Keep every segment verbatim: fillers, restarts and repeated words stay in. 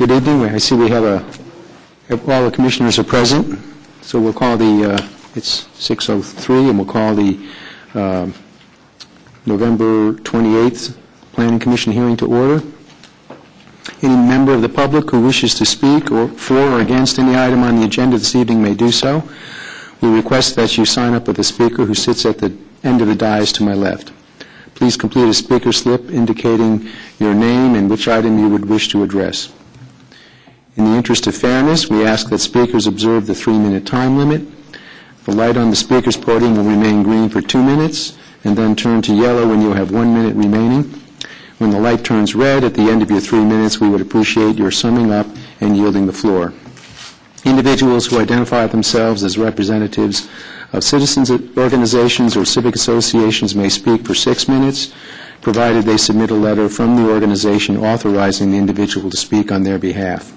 Good evening. I see we have a, all the commissioners are present, so we'll call the, uh, it's six oh three, and we'll call the uh, November twenty-eighth Planning Commission hearing to order. Any member of the public who wishes to speak or for or against any item on the agenda this evening may do so. We request that you sign up with the speaker who sits at the end of the dais to my left. Please complete a speaker slip indicating your name and which item you would wish to address. In the interest of fairness, we ask that speakers observe the three-minute time limit. The light on the speaker's podium will remain green for two minutes and then turn to yellow when you have one minute remaining. When the light turns red at the end of your three minutes, we would appreciate your summing up and yielding the floor. Individuals who identify themselves as representatives of citizens organizations or civic associations may speak for six minutes, provided they submit a letter from the organization authorizing the individual to speak on their behalf.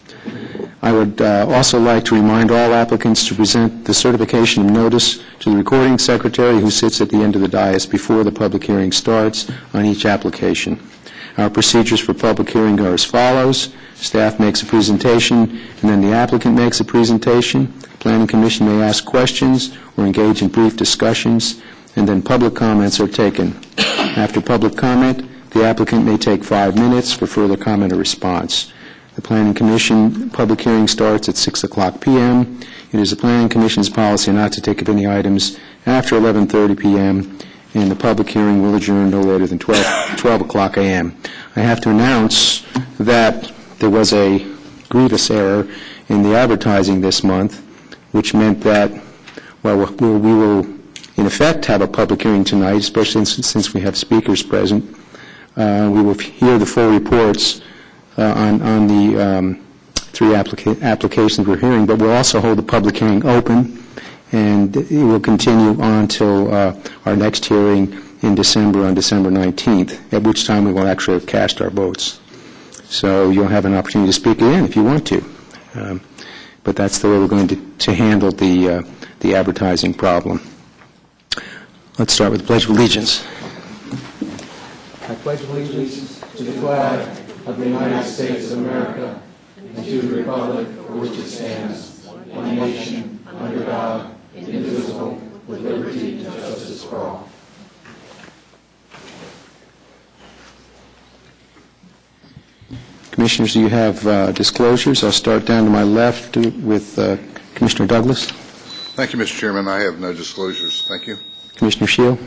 I would uh, also like to remind all applicants to present the certification of notice to the recording secretary who sits at the end of the dais before the public hearing starts on each application. Our procedures for public hearing are as follows. Staff makes a presentation, and then the applicant makes a presentation. The Planning Commission may ask questions or engage in brief discussions, and then public comments are taken. After public comment, the applicant may take five minutes for further comment or response. The Planning Commission public hearing starts at six o'clock p m It is the Planning Commission's policy not to take up any items after eleven thirty p m, and the public hearing will adjourn no later than twelve o'clock a m I have to announce that there was a grievous error in the advertising this month, which meant that, well, we will, in effect, have a public hearing tonight, especially since, since we have speakers present. Uh, we will hear the full reports uh, on, on the um, three applica applications we're hearing, but we'll also hold the public hearing open, and it will continue on until uh, our next hearing in December, on December nineteenth, at which time we will actually have cast our votes. So you'll have an opportunity to speak again if you want to. Um, but that's the way we're going to, to handle the, uh, the advertising problem. Let's start with the Pledge of Allegiance. I pledge allegiance to the flag of the United States of America and to the republic for which it stands, one nation, under God, indivisible, with liberty and justice for all. Commissioners, do you have uh, disclosures? I'll start down to my left with uh, Commissioner Douglas. Thank you, Mister Chairman. I have no disclosures. Thank you. Commissioner Shield.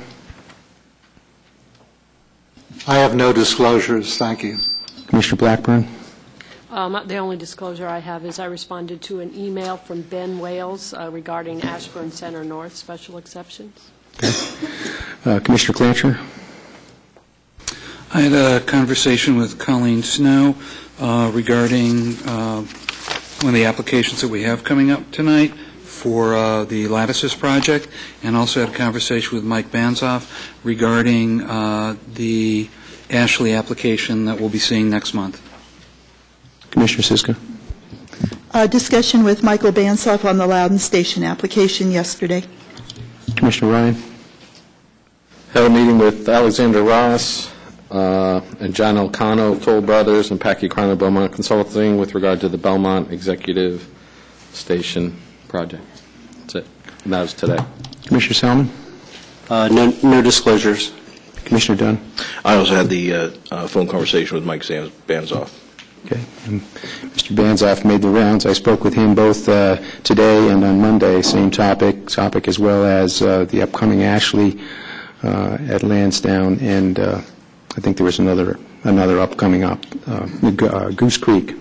I have no disclosures. Thank you. Commissioner Blackburn. Um, the only disclosure I have is I responded to an email from Ben Wales uh, regarding Ashburn Center North special exceptions. Okay. Uh, Commissioner Clancher. I had a conversation with Colleen Snow uh, regarding uh, one of the applications that we have coming up tonight for uh, the Lattices project, and also had a conversation with Mike Banzoff regarding uh, the Ashley application that we'll be seeing next month. Commissioner Siska. A discussion with Michael Banzoff on the Loudon Station application yesterday. Commissioner Ryan. Had a meeting with Alexander Ross uh, and John Elcano of Toll Brothers and Packy Crono Beaumont Consulting with regard to the Belmont Executive Station project. That's it. And that was today. Commissioner Salmon. Uh, no, no disclosures. Commissioner Dunn. I also had the uh, uh, phone conversation with Mike Banzoff. Okay. Um, Mister Banzoff made the rounds. I spoke with him both uh, today and on Monday, same topic, topic as well as uh, the upcoming Ashley uh, at Lansdowne, and uh, I think there was another another upcoming up uh, uh, Goose Creek.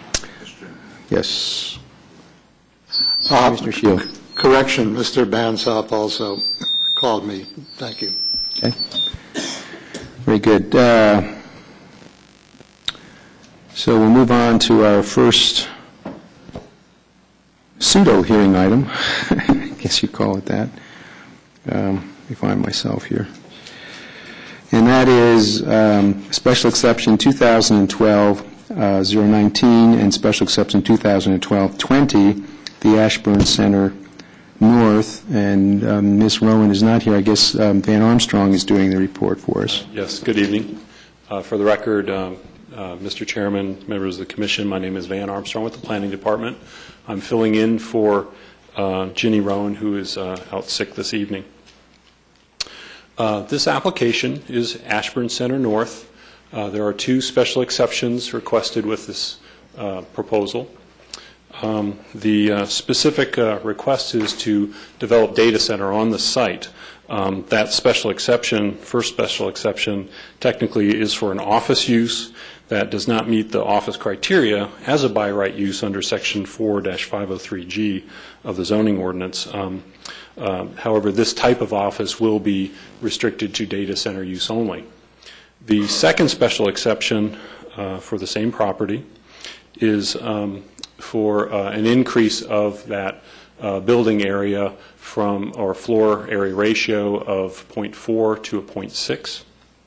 Yes. Uh, Mister Shield. Correction, Mister Banzoff also called me. Thank you. Okay. Very good. Uh, so we'll move on to our first pseudo-hearing item. I guess you'd call it that. Um, let me find myself here. And that is um, Special Exception two thousand twelve uh, oh nineteen and Special Exception two thousand twelve twenty, the Ashburn Center North. And um, Miz Rowan is not here. I guess um, Van Armstrong is doing the report for us. Yes, good evening. Uh, for the record, um, Uh, Mister Chairman, members of the Commission, my name is Van Armstrong with the Planning Department. I'm filling in for uh, Ginny Rowan, who is uh, out sick this evening. Uh, this application is Ashburn Center North. Uh, there are two special exceptions requested with this uh, proposal. Um, the uh, specific uh, request is to develop data center on the site. Um, that special exception, first special exception, technically is for an office use that does not meet the office criteria as a by right use under Section four dash five oh three G of the zoning ordinance. Um, uh, however, this type of office will be restricted to data center use only. The second special exception uh, for the same property is um, for uh, an increase of that uh, building area from, or floor area ratio of zero point four to a zero point six.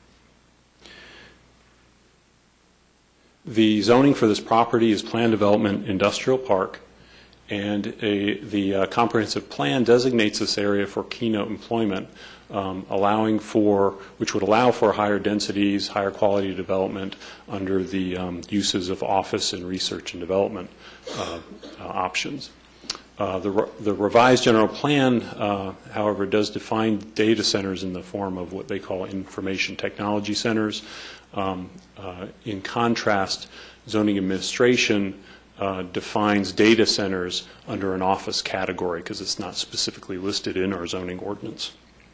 The zoning for this property is Planned Development Industrial Park, and a, the uh, comprehensive plan designates this area for keynote employment, um, allowing for, which would allow for higher densities, higher quality development under the um, uses of office and research and development uh, uh, options. Uh, the, re the revised general plan, uh, however, does define data centers in the form of what they call information technology centers. Um, uh, in contrast, zoning administration uh, defines data centers under an office category because it's not specifically listed in our zoning ordinance.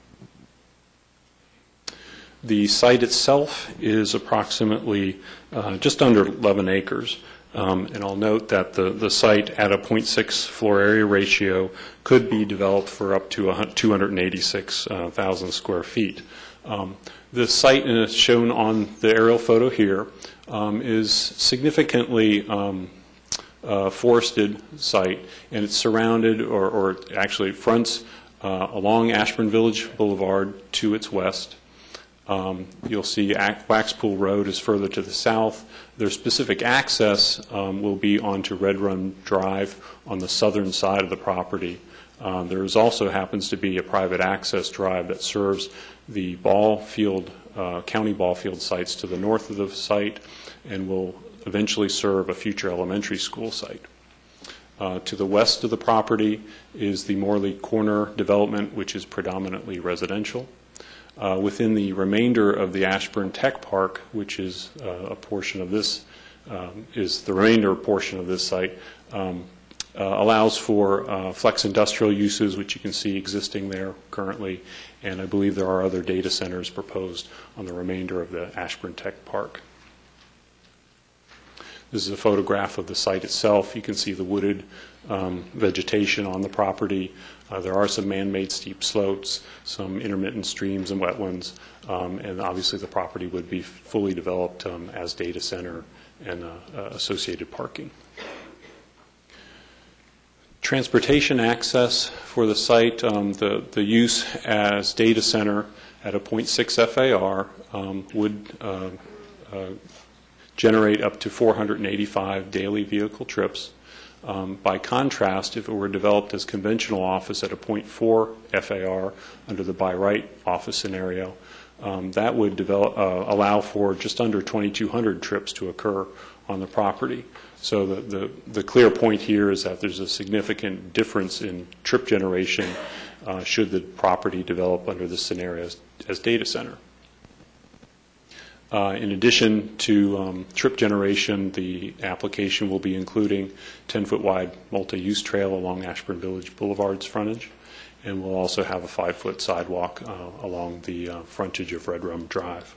The site itself is approximately uh, just under eleven acres. Um, and I'll note that the, the site at a zero point six floor area ratio could be developed for up to two hundred eighty-six thousand uh, square feet. Um, the site, and it's shown on the aerial photo here, um, is significantly um, uh, forested site, and it's surrounded, or, or actually fronts uh, along Ashburn Village Boulevard to its west. Um, you'll see Waxpool Road is further to the south. Their specific access um, will be onto Red Run Drive on the southern side of the property. Um, there is also happens to be a private access drive that serves the ball field, uh, county ball field sites to the north of the site, and will eventually serve a future elementary school site. Uh, to the west of the property is the Morley Corner development, which is predominantly residential. Uh, within the remainder of the Ashburn Tech Park, which is uh, a portion of this, um, is the remainder portion of this site, um, uh, allows for uh, flex industrial uses, which you can see existing there currently, and I believe there are other data centers proposed on the remainder of the Ashburn Tech Park. This is a photograph of the site itself. You can see the wooded um, vegetation on the property. Uh, there are some man-made steep slopes, some intermittent streams and wetlands, um, and obviously the property would be fully developed um, as data center and uh, uh, associated parking. Transportation access for the site, um, the, the use as data center at a zero point six F A R um, would uh, uh, generate up to four hundred eighty-five daily vehicle trips. Um, by contrast, if it were developed as conventional office at a zero point four F A R under the by right office scenario, um, that would develop, uh, allow for just under twenty-two hundred trips to occur on the property. So the, the, the clear point here is that there's a significant difference in trip generation uh, should the property develop under this scenario as, as data center. Uh, in addition to um, trip generation, the application will be including ten foot wide multi-use trail along Ashburn Village Boulevard's frontage, and we'll also have a five foot sidewalk uh, along the uh, frontage of Red Run Drive.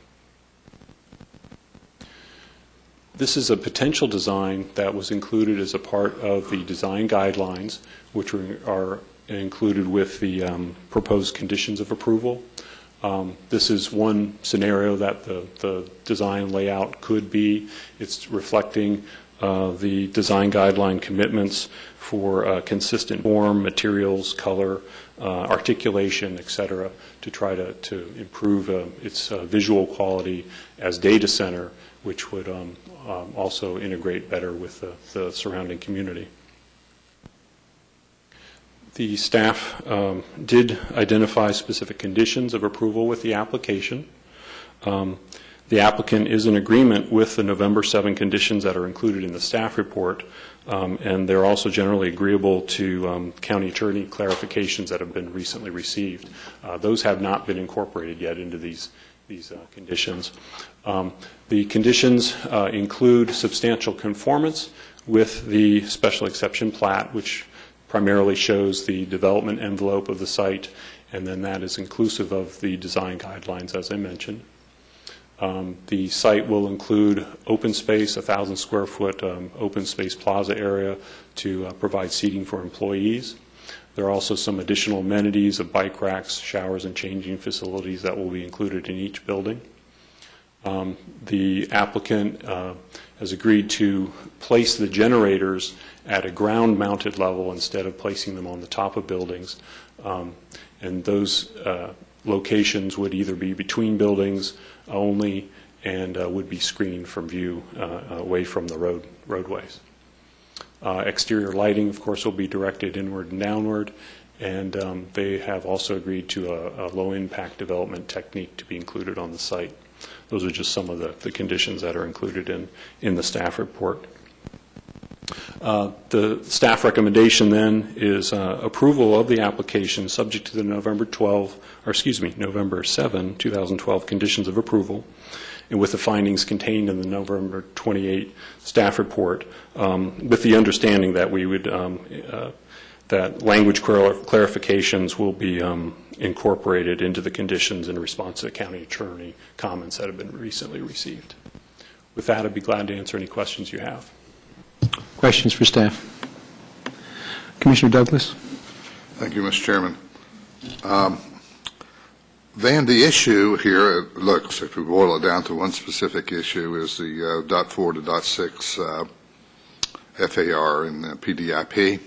This is a potential design that was included as a part of the design guidelines, which are included with the um, proposed conditions of approval. Um, this is one scenario that the, the design layout could be. It's reflecting uh, the design guideline commitments for uh, consistent form, materials, color, uh, articulation, et cetera, to try to, to improve uh, its uh, visual quality as data center, which would um, um, also integrate better with the, the surrounding community. The staff um, did identify specific conditions of approval with the application. Um, The applicant is in agreement with the November seventh conditions that are included in the staff report, um, and they're also generally agreeable to um, county attorney clarifications that have been recently received. Uh, those have not been incorporated yet into these, these uh, conditions. Um, the conditions uh, include substantial conformance with the special exception plat, which primarily shows the development envelope of the site, and then that is inclusive of the design guidelines, as I mentioned. Um, the site will include open space, a thousand square foot um, open space plaza area to uh, provide seating for employees. There are also some additional amenities of bike racks, showers, and changing facilities that will be included in each building. Um, the applicant uh, has agreed to place the generators at a ground-mounted level instead of placing them on the top of buildings. Um, and those uh, locations would either be between buildings only and uh, would be screened from view uh, away from the road roadways. Uh, exterior lighting, of course, will be directed inward and downward, and um, they have also agreed to a, a low-impact development technique to be included on the site. Those are just some of the, the conditions that are included in, in the staff report. Uh, the staff recommendation then is uh, approval of the application subject to the November twelfth, or excuse me, November seventh, two thousand twelve conditions of approval, and with the findings contained in the November twenty-eighth staff report, um, with the understanding that we would um, uh, that language clarifications will be um, incorporated into the conditions in response to the county attorney comments that have been recently received. With that, I'd be glad to answer any questions you have. Questions for staff? Commissioner Douglas? Thank you, Mister Chairman. Um, Van, the issue here, it looks, if we boil it down to one specific issue, is the uh, dot four to dot six uh, F A R and the P D I P.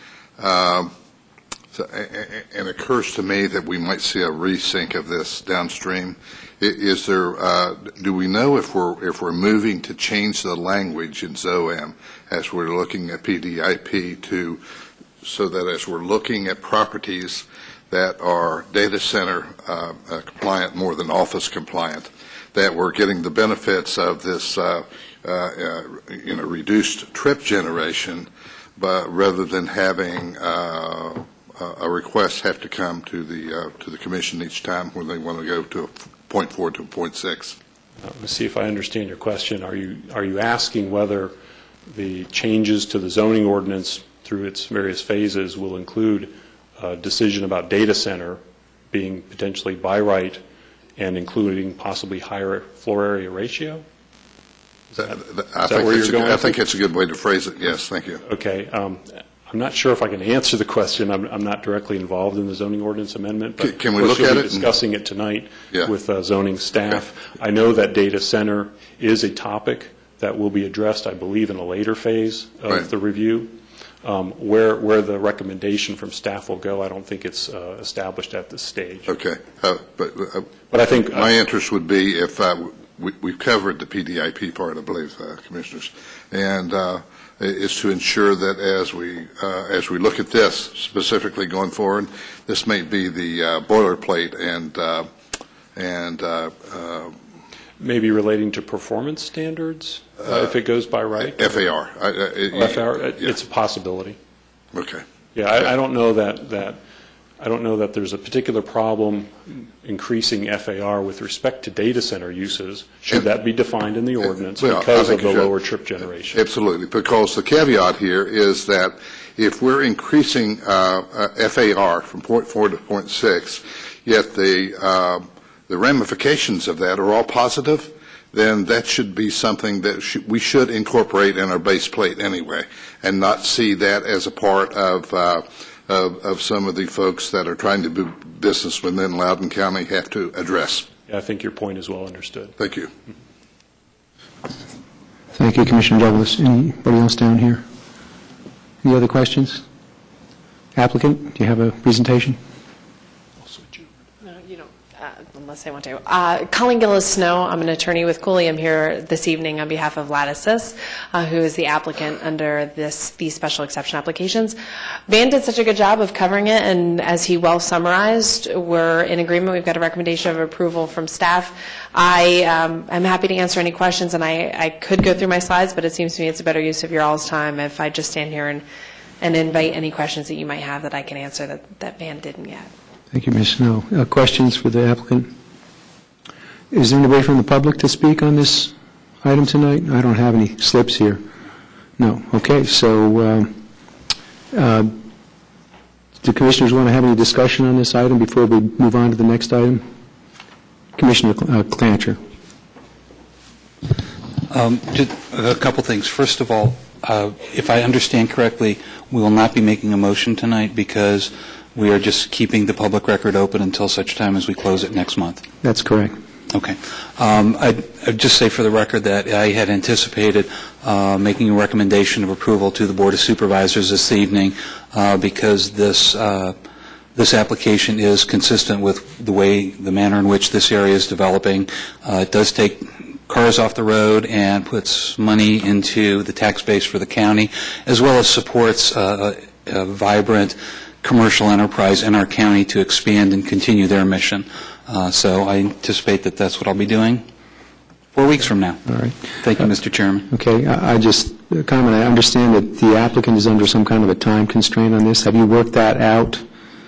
Um, so, and it occurs to me that we might see a resync of this downstream. Is there? Uh, do we know if we're if we're moving to change the language in ZOAM as we're looking at P D I P to, so that as we're looking at properties that are data center uh, uh, compliant more than office compliant, that we're getting the benefits of this uh, uh, uh, you know reduced trip generation, but rather than having uh, a request have to come to the uh, to the commission each time when they want to go to a point four to a point six. Uh, let's see if I understand your question. Are you are you asking whether the changes to the zoning ordinance through its various phases will include a decision about data center being potentially by right and including possibly higher floor area ratio? Is that, I, is that think where you're a, going? I think it's a good way to phrase it. Yes, thank you. Okay. Um, I'm not sure if I can answer the question. I'm, I'm not directly involved in the zoning ordinance amendment, but can, can we of look course at we'll be it? discussing it tonight Yeah. with uh, zoning staff. Okay. I know that data center is a topic that will be addressed, I believe, in a later phase of Right. the review. Um, where where the recommendation from staff will go, I don't think it's uh, established at this stage. Okay, uh, but uh, But I think my uh, interest would be if uh, we, we've covered the P D I P part, I believe, uh, commissioners, and uh, is to ensure that as we uh, as we look at this specifically going forward, this may be the uh, boilerplate and uh, and uh, uh, maybe relating to performance standards, uh, if it goes by right. F A R. I, I, it, Oh, F A R, yeah. it's a possibility. Okay. Yeah, I, I don't know that, that I don't know that there's a particular problem increasing F A R with respect to data center uses. Should that be defined in the ordinance Well, I because of think the it should. lower trip generation? Absolutely, because the caveat here is that if we're increasing uh, uh, F A R from point four to point six, yet the uh, the ramifications of that are all positive, then that should be something that sh- we should incorporate in our base plate anyway, and not see that as a part of, uh, of of some of the folks that are trying to do business within Loudoun County have to address. Yeah, I think your point is well understood. Thank you. Thank you, Commissioner Douglas. Anybody else down here? Any other questions? Applicant, do you have a presentation? Uh, you know, uh, unless they want to. Uh, Colleen Gillis Snow, I'm an attorney with Cooley. I'm here this evening on behalf of Lattices, uh, who is the applicant under this these special exception applications. Van did such a good job of covering it, and as he well summarized, we're in agreement. We've got a recommendation of approval from staff. I um, I'm happy to answer any questions, and I, I could go through my slides, but it seems to me it's a better use of your all's time if I just stand here and, and invite any questions that you might have that I can answer that, that Van didn't yet. Thank you, Miz Snow. Uh, Questions for the applicant? Is there anybody from the public to speak on this item tonight? I don't have any slips here. No. Okay, so uh, uh, do commissioners want to have any discussion on this item before we move on to the next item? Commissioner uh, Clancher. Um, just a couple things. First of all, uh, if I understand correctly, we will not be making a motion tonight because we are just keeping the public record open until such time as we close it next month. That's correct. Okay. Um, I'd, I'd just say for the record that I had anticipated uh, making a recommendation of approval to the Board of Supervisors this evening uh, because this uh, this application is consistent with the way, the manner in which this area is developing. Uh, it does take cars off the road and puts money into the tax base for the county, as well as supports uh, a, a vibrant commercial enterprise in our county to expand and continue their mission. Uh, so I anticipate that that's what I'll be doing four weeks from now. All right. Thank you, Mister Chairman. Okay. I, I just uh, comment, I understand that the applicant is under some kind of a time constraint on this. Have you worked that out?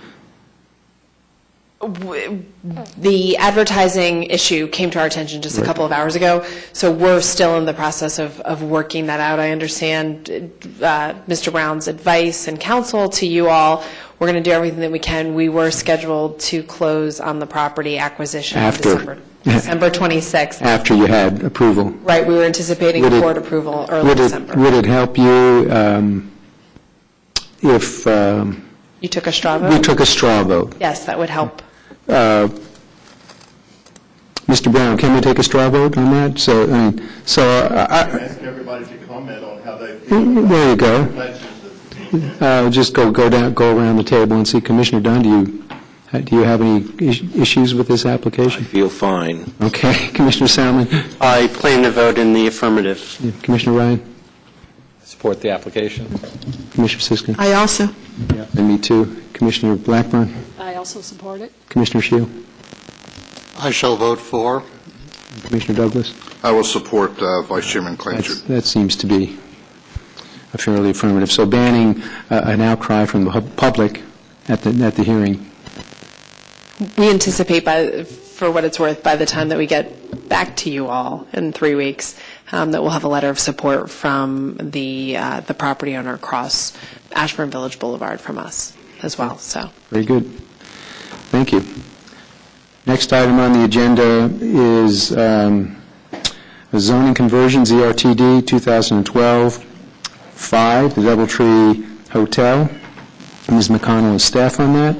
The advertising issue came to our attention just a Right. couple of hours ago, so we're still in the process of, of working that out. I understand uh, Mister Brown's advice and counsel to you all. We're going to do everything that we can. We were scheduled to close on the property acquisition on After. December, December twenty-sixth. After you had approval? Right, we were anticipating Would it- board approval early Would it, December. would it help you um, if um, You took a straw we vote? took a straw vote? Yes, that would help. Uh, Mister Brown, can we take a straw vote on that? So, I mean, so uh, I, Ask everybody to comment on how they feel. there you go. Pledges that- Uh, just go go down, go around the table and see. Commissioner Dunn, do you uh, do you have any is- issues with this application? I feel fine. Okay, Commissioner Salmon, I plan to vote in the affirmative. Yeah, Commissioner Ryan, Support the application. Commissioner Siskin, I also. and me too. Commissioner Blackburn, I also support it. Commissioner Shield, I shall vote for. Commissioner Douglas. I will support uh, Vice Chairman That's, Clancher. that seems to be a fairly affirmative. So banning uh, an outcry from the pub- public at the at the hearing. We anticipate, by, for what it's worth, by the time that we get back to you all in three weeks, um, that we'll have a letter of support from the uh, the property owner across Ashburn Village Boulevard from us as well. So, Very good. Thank you. Next item on the agenda is um, a zoning conversion, Z R T D twenty twelve five, the Doubletree Hotel. Miz McConnell is staff on that.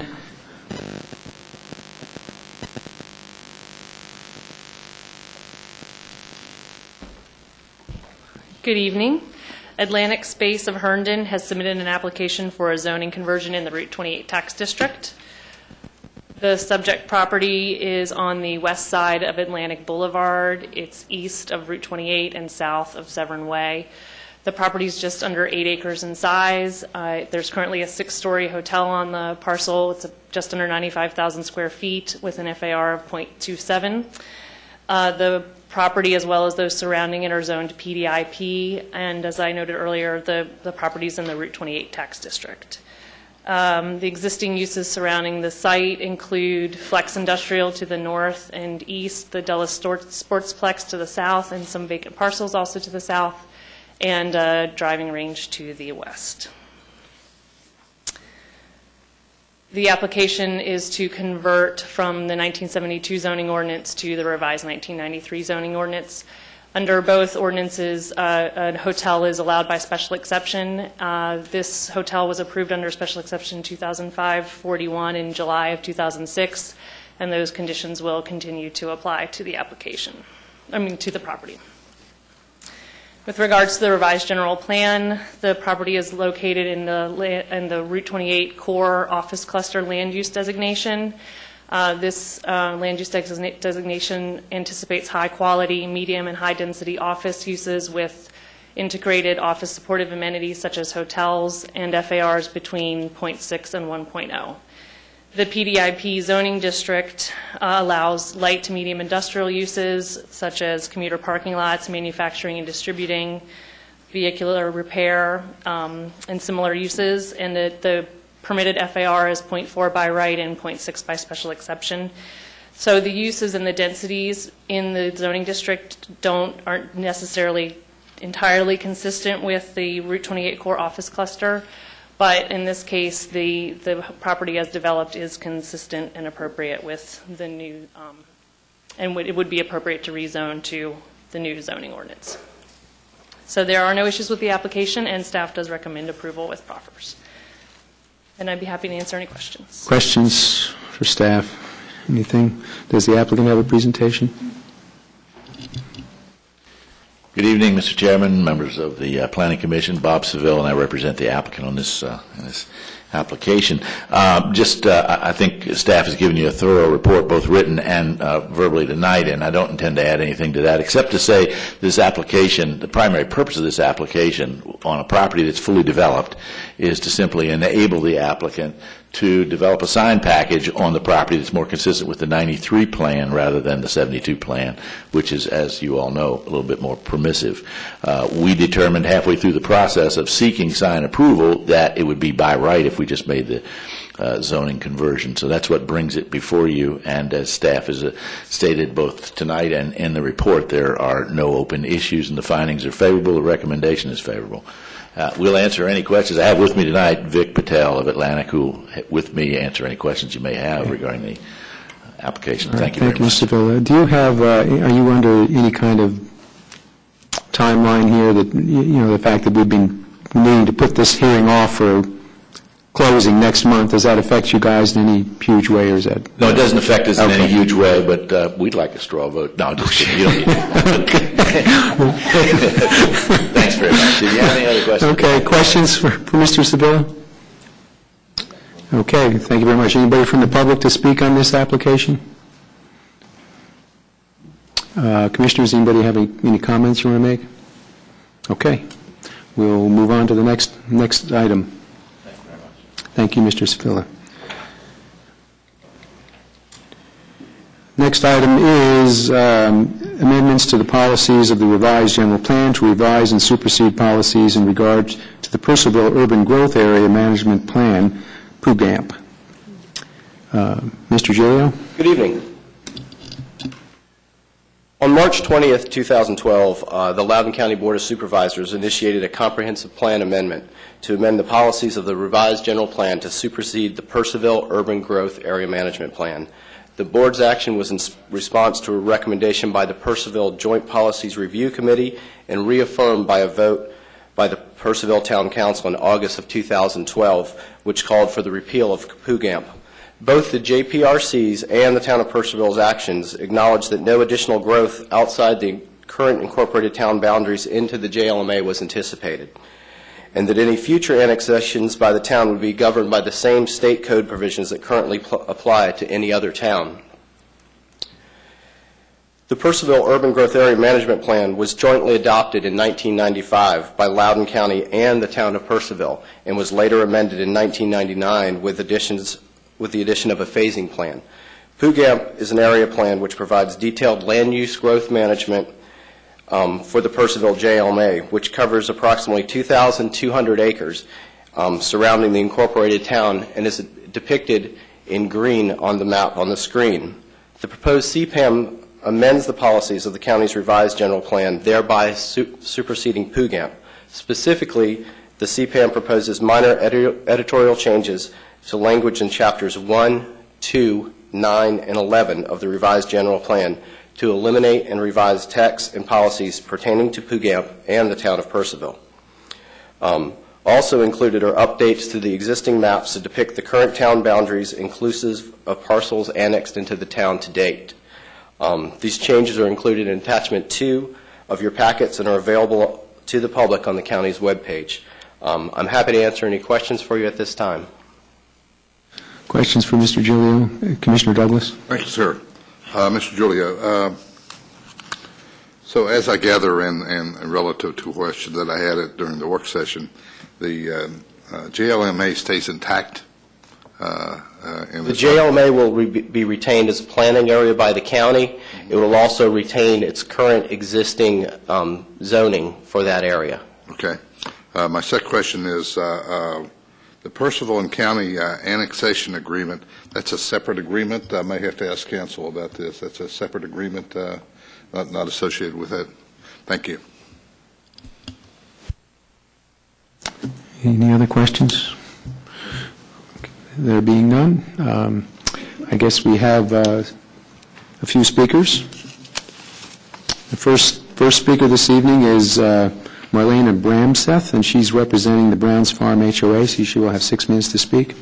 Good evening. Atlantic Space of Herndon has submitted an application for a zoning conversion in the Route twenty-eight tax district. The subject property is on the west side of Atlantic Boulevard. It's east of Route twenty-eight and south of Severn Way. The property is just under eight acres in size. Uh, there's currently a six-story hotel on the parcel. It's a, just under ninety-five thousand square feet with an F A R of zero point two seven. Uh, the property, as well as those surrounding it, are zoned P D I P, and as I noted earlier, the, the property is in the Route twenty-eight tax district. Um, the existing uses surrounding the site include Flex Industrial to the north and east, the Dulles Sportsplex to the south, and some vacant parcels also to the south, and a driving range to the west. The application is to convert from the nineteen seventy-two zoning ordinance to the revised nineteen ninety-three zoning ordinance. Under both ordinances, uh, a hotel is allowed by special exception. Uh, this hotel was approved under special exception two thousand five forty-one in July of two thousand six, and those conditions will continue to apply to the application, I mean to the property. With regards to the revised general plan, the property is located in the in the Route twenty-eight core office cluster land use designation. Uh, This uh, land use designa- designation anticipates high-quality, medium, and high-density office uses with integrated office supportive amenities such as hotels and F A Rs between zero point six and one point oh. The P D I P zoning district uh, allows light to medium industrial uses such as commuter parking lots, manufacturing and distributing, vehicular repair, um, and similar uses, and the, the permitted F A R is zero point four by right and zero point six by special exception. So the uses and the densities in the zoning district don't aren't necessarily entirely consistent with the Route twenty-eight core office cluster, but in this case, the, the property as developed is consistent and appropriate with the new, um, and would, it would be appropriate to rezone to the new zoning ordinance. So there are no issues with the application, and staff does recommend approval with proffers. And I'd be happy to answer any questions. Questions for staff? Anything? Does the applicant have a presentation? Good evening, Mister Chairman, members of the uh, Planning Commission. Bob Seville, and I represent the applicant on this uh, in this application. Uh, just, uh, I think staff has given you a thorough report, both written and uh, verbally tonight, and I don't intend to add anything to that, except to say this application, the primary purpose of this application on a property that's fully developed is to simply enable the applicant to develop a sign package on the property that's more consistent with the ninety-three plan rather than the seventy-two plan, which is, as you all know, a little bit more permissive. Uh, we determined halfway through the process of seeking sign approval that it would be by right if we just made the uh, zoning conversion. So that's what brings it before you, and as staff has uh, stated both tonight and in the report, there are no open issues and the findings are favorable, the recommendation is favorable. Uh, we'll answer any questions. I have with me tonight Vic Patel of Atlantic, who will, with me, answer any questions you may have regarding the application. All right, Thank you very Thank you, much. Mister Villa. Do you have, uh, are you under any kind of timeline here that, you know, the fact that we've been needing to put this hearing off for closing next month, does that affect you guys in any huge way, or is that? No, it doesn't affect us Okay. in any huge way, but uh, we'd like a straw vote. No, just kidding. You don't need Thanks very much. Did you have any other questions? Okay, questions for, for Mister Sevilla? Okay, thank you very much. Anybody from the public to speak on this application? Uh, Commissioners, anybody have any, any comments you want to make? Okay, we'll move on to the next next item. Thank you very much. Thank you, Mister Sevilla. Next item is um, amendments to the policies of the revised general plan to revise and supersede policies in regard to the Purcellville Urban Growth Area Management Plan, P U GAMP. Uh, Mister Giglio? Good evening. On March twentieth, two thousand twelve, uh, the Loudoun County Board of Supervisors initiated a comprehensive plan amendment to amend the policies of the revised general plan to supersede the Purcellville Urban Growth Area Management Plan. The Board's action was in response to a recommendation by the Purcellville Joint Policies Review Committee and reaffirmed by a vote by the Purcellville Town Council in August of two thousand twelve, which called for the repeal of P U GAMP. Both the J P R Cs and the Town of Purcellville's actions acknowledged that no additional growth outside the current incorporated town boundaries into the J L M A was anticipated, and that any future annexations by the town would be governed by the same state code provisions that currently pl- apply to any other town. The Purcellville Urban Growth Area Management Plan was jointly adopted in nineteen ninety-five by Loudoun County and the Town of Purcellville, and was later amended in nineteen ninety-nine with additions with the addition of a phasing plan. P U GAMP is an area plan which provides detailed land use growth management um, for the Purcellville J L M A, which covers approximately two thousand two hundred acres um, surrounding the incorporated town and is depicted in green on the map on the screen. The proposed C PAM amends the policies of the county's revised general plan, thereby su- superseding P U GAMP. Specifically, the C PAM proposes minor edi- editorial changes to language in chapters one, two, nine, and eleven of the revised general plan to eliminate and revise text and policies pertaining to P U GAMP and the town of Purcellville. Um, also included are updates to the existing maps to depict the current town boundaries inclusive of parcels annexed into the town to date. Um, these changes are included in attachment two of your packets and are available to the public on the county's webpage. Um, I'm happy to answer any questions for you at this time. Questions for Mister Giglio? Uh, Commissioner Douglas? Thank you, sir. Uh, Mister Giglio, uh, so as I gather, and, and relative to a question that I had it during the work session, the uh, uh, J L M A stays intact? Uh, uh, in The J L M A will re- be retained as a planning area by the county. It will also retain its current existing um, zoning for that area. Okay. Uh, my second question is, uh, uh, the Percival and County uh, annexation agreement, that's a separate agreement? I may have to ask counsel about this. That's a separate agreement, uh, not, not associated with it. Thank you. Any other questions? There being none, um, I guess we have uh, a few speakers. The first, first speaker this evening is uh, Marlena Bramseth, and she's representing the Browns Farm H O A, so she will have six minutes to speak.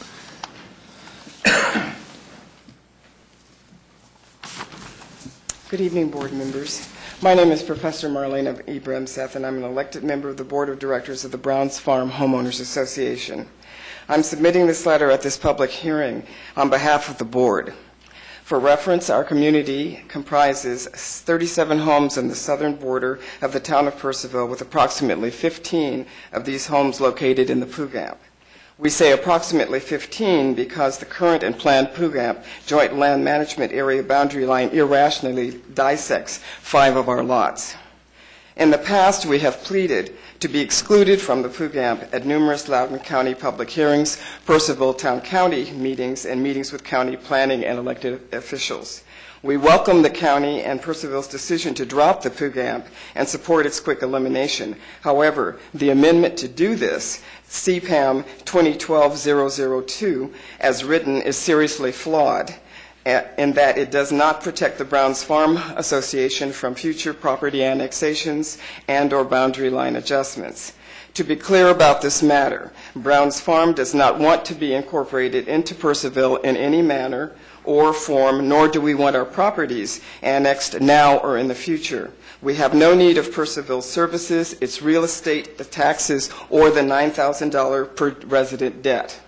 Good evening, board members. My name is Professor Marlena E. Bramseth, and I'm an elected member of the Board of Directors of the Browns Farm Homeowners Association. I'm submitting this letter at this public hearing on behalf of the board. For reference, our community comprises thirty-seven homes on the southern border of the town of Purcellville, with approximately fifteen of these homes located in the Pughamp. We say approximately fifteen because the current and planned Pughamp joint land management area boundary line irrationally dissects five of our lots. In the past, we have pleaded to be excluded from the Pughamp at numerous Loudoun County public hearings, Purcellville Town County meetings, and meetings with county planning and elected officials. We welcome the county and Purcellville's decision to drop the Pughamp and support its quick elimination. However, the amendment to do this, C P A M twenty twelve dash zero zero two, as written, is seriously flawed, in that it does not protect the Browns Farm Association from future property annexations and or boundary line adjustments. To be clear about this matter, Browns Farm does not want to be incorporated into Purcellville in any manner or form, nor do we want our properties annexed now or in the future. We have no need of Purcellville's services, its real estate, the taxes, or the nine thousand dollars per resident debt.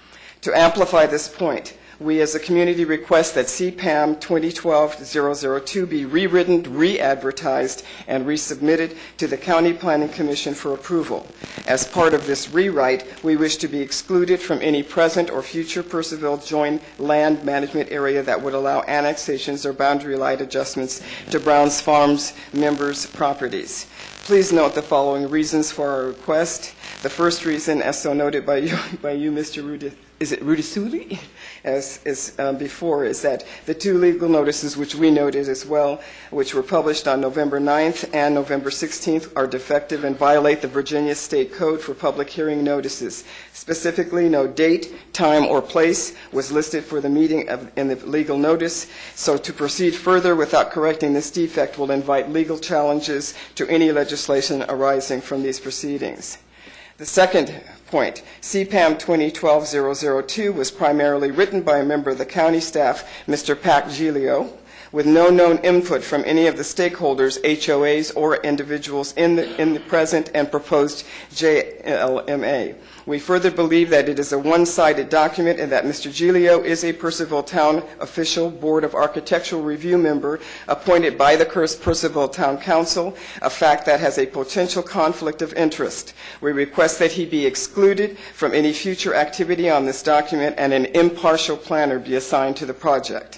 To amplify this point, we as a community request that C P A M twenty twelve dash zero zero two be rewritten, re-advertised, and resubmitted to the County Planning Commission for approval. As part of this rewrite, we wish to be excluded from any present or future Purcellville joint land management area that would allow annexations or boundary line adjustments to Browns Farms members' properties. Please note the following reasons for our request. The first reason, as so noted by you, by you Mister Rudy, is it Rudisuli? As, as um, before, is that the two legal notices which we noted as well, which were published on November ninth and November sixteenth, are defective and violate the Virginia State Code for public hearing notices. Specifically, no date, time, or place was listed for the meeting of, in the legal notice. So to proceed further without correcting this defect will invite legal challenges to any legislation arising from these proceedings. The second point, C P A M twenty twelve dash zero zero two was primarily written by a member of the county staff, Mister Pat Giglio, with no known input from any of the stakeholders, H O As, or individuals in the, in the present and proposed J L M A. We further believe that it is a one-sided document and that Mister Giglio is a Purcellville Town official Board of Architectural Review member appointed by the Purcellville Town Council, a fact that has a potential conflict of interest. We request that he be excluded from any future activity on this document and an impartial planner be assigned to the project.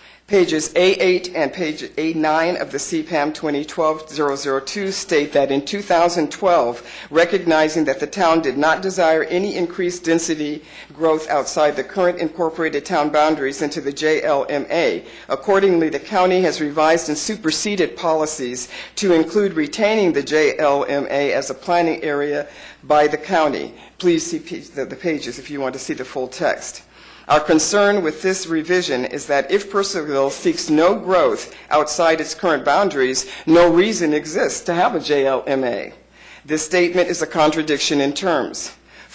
Pages A eight and page A nine of the C P A M twenty twelve dash zero zero two state that in two thousand twelve, recognizing that the town did not desire any increased density growth outside the current incorporated town boundaries into the J L M A, accordingly the county has revised and superseded policies to include retaining the J L M A as a planning area by the county. Please see the pages if you want to see the full text. Our concern with this revision is that if Purcellville seeks no growth outside its current boundaries, no reason exists to have a J L M A. This statement is a contradiction in terms.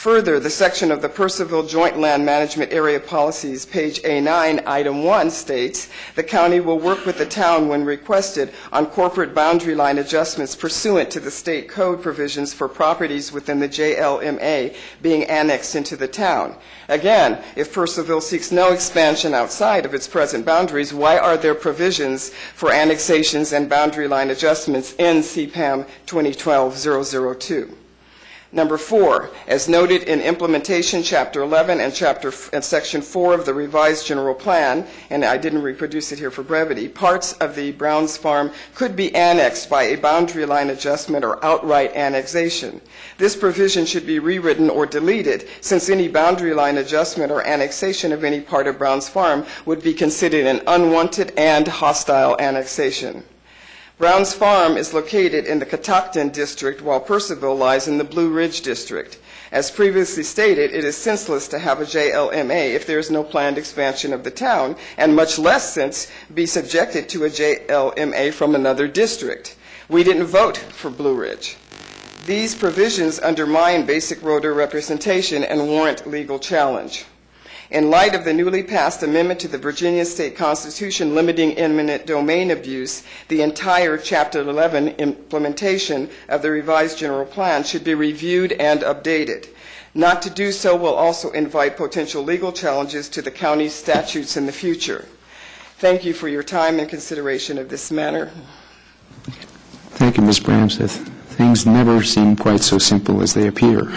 Further, the section of the Purcellville Joint Land Management Area Policies, page A nine, item one, states, "The county will work with the town when requested on corporate boundary line adjustments pursuant to the state code provisions for properties within the J L M A being annexed into the town." Again, if Purcellville seeks no expansion outside of its present boundaries, why are there provisions for annexations and boundary line adjustments in C P A M twenty twelve dash zero zero two? Number four, as noted in Implementation Chapter eleven and Chapter and Section four of the Revised General Plan, and I didn't reproduce it here for brevity, parts of the Browns Farm could be annexed by a boundary line adjustment or outright annexation. This provision should be rewritten or deleted, since any boundary line adjustment or annexation of any part of Browns Farm would be considered an unwanted and hostile annexation. Browns Farm is located in the Catoctin District, while Purcellville lies in the Blue Ridge District. As previously stated, it is senseless to have a J L M A if there is no planned expansion of the town, and much less sense be subjected to a J L M A from another district. We didn't vote for Blue Ridge. These provisions undermine basic voter representation and warrant legal challenge. In light of the newly passed amendment to the Virginia State Constitution limiting eminent domain abuse, the entire Chapter eleven implementation of the Revised General Plan should be reviewed and updated. Not to do so will also invite potential legal challenges to the county's statutes in the future. Thank you for your time and consideration of this matter. Thank you, Miz Bramseth. Things never seem quite so simple as they appear.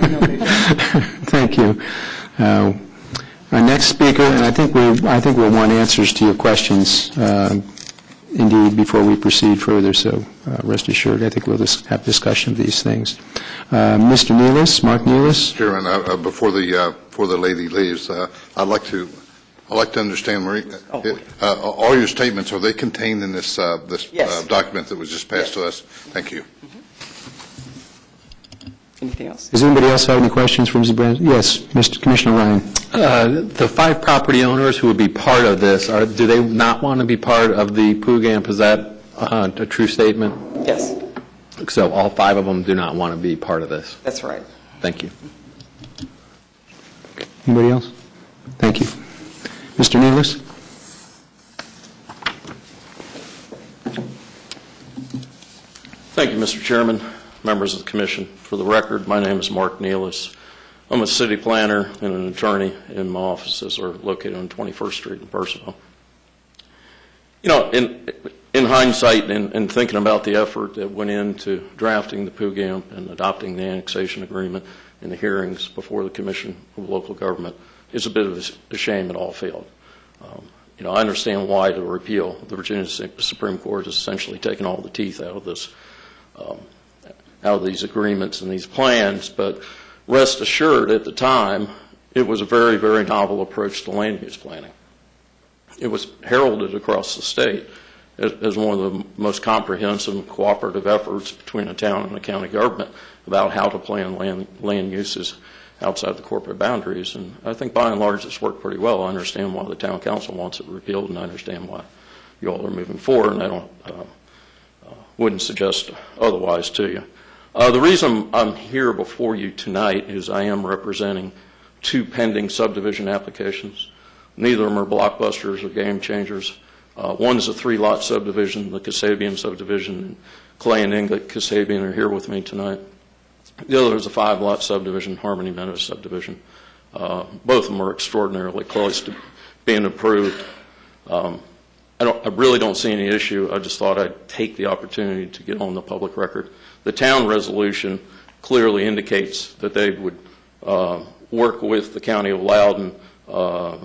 Thank you. Uh, Our next speaker, and I think we I think we'll want answers to your questions, uh, indeed, before we proceed further. So uh, rest assured, I think we'll just have discussion of these things. Uh, Mister Nealis, Mark Nealis. Chairman, uh, uh, before the uh, before the lady leaves, uh, I'd like to I'd like to understand, Marie, Oh. uh, uh, all your statements, are they contained in this uh, this Yes. uh, document that was just passed to us? Thank you. Anything else? Does anybody else have any questions for Miz Bramseth? Yes, Mister Commissioner Ryan. Uh, the five property owners who would be part of this, are, do they not want to be part of the P U G A M P? Is that uh, a true statement? Yes, So all five of them do not want to be part of this? that's right. Thank you. Anybody else? Thank you. Mister Nealis? Thank you, Mister Chairman, members of the Commission. For the record, my name is Mark Nealis. I'm a city planner and an attorney, and my offices are located on twenty-first Street in Purcellville. You know, in, in hindsight and, and thinking about the effort that went into drafting the P U G A M P and adopting the annexation agreement and the hearings before the Commission of Local Government, it's a bit of a shame it all failed. Um, you know, I understand why to repeal. The Virginia Supreme Court has essentially taken all the teeth out of this, um, out of these agreements and these plans, but rest assured, at the time, it was a very, very novel approach to land use planning. It was heralded across the state as, as one of the most comprehensive and cooperative efforts between a town and a county government about how to plan land, land uses outside the corporate boundaries. And I think by and large it's worked pretty well. I understand why the town council wants it repealed, and I understand why you all are moving forward, and I don't, uh, uh, wouldn't suggest otherwise to you. Uh, the reason I'm here before you tonight is I am representing two pending subdivision applications. Neither of them are blockbusters or game changers. Uh, one is a three-lot subdivision, the Kasabian subdivision, and Clay and Inget Kasabian are here with me tonight. The other is a five-lot subdivision, Harmony Meadows subdivision. Uh, both of them are extraordinarily close to being approved. Um, I, don't, I really don't see any issue. I just thought I'd take the opportunity to get on the public record. The town resolution clearly indicates that they would uh, work with the County of Loudoun uh,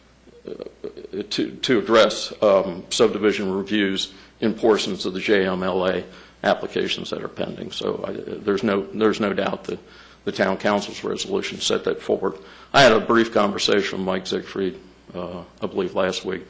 to, to address um, subdivision reviews in portions of the J M L A applications that are pending. So I, there's no there's no doubt that the town council's resolution set that forward. I had a brief conversation with Mike Siegfried, uh, I believe last week.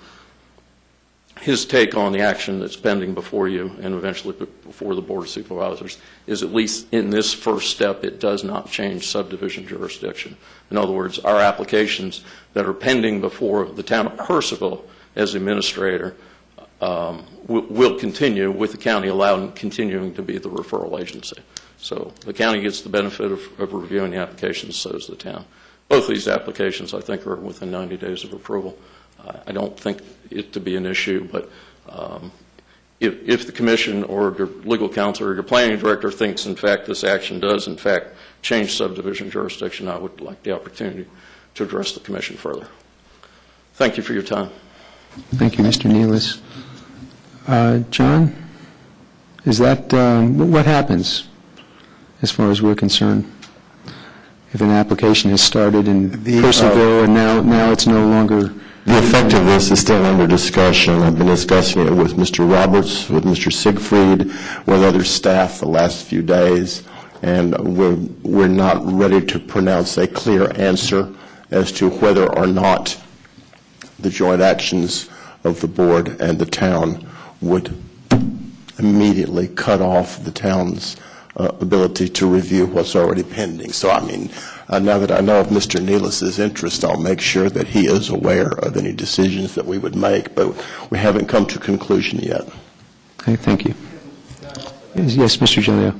His take on the action that's pending before you and eventually before the Board of Supervisors is, at least in this first step, it does not change subdivision jurisdiction. In other words, our applications that are pending before the town of Purcellville as administrator um, will will continue with the county allowing continuing to be the referral agency. So the county gets the benefit of, of reviewing the applications, so does the town. Both these applications, I think, are within ninety days of approval. Uh, I don't think it to be an issue, but um, if, if the commission or your legal counsel or your planning director thinks, in fact, this action does, in fact, change subdivision jurisdiction, I would like the opportunity to address the commission further. Thank you for your time. Thank you, Mister Nealis. Uh, John, is that, um, what happens as far as we're concerned? If an application has started in Purcellville and now, now it's no longer... The effect of this is still under discussion. I've been discussing it with Mister Roberts, with Mister Siegfried, with other staff the last few days, and we're, we're not ready to pronounce a clear answer as to whether or not the joint actions of the board and the town would immediately cut off the town's uh, ability to review what's already pending. So, I mean, uh, now that I know of Mister Nealis' interest, I'll make sure that he is aware of any decisions that we would make, but we haven't come to a conclusion yet. Okay, thank you. Yes, Mister Gilio.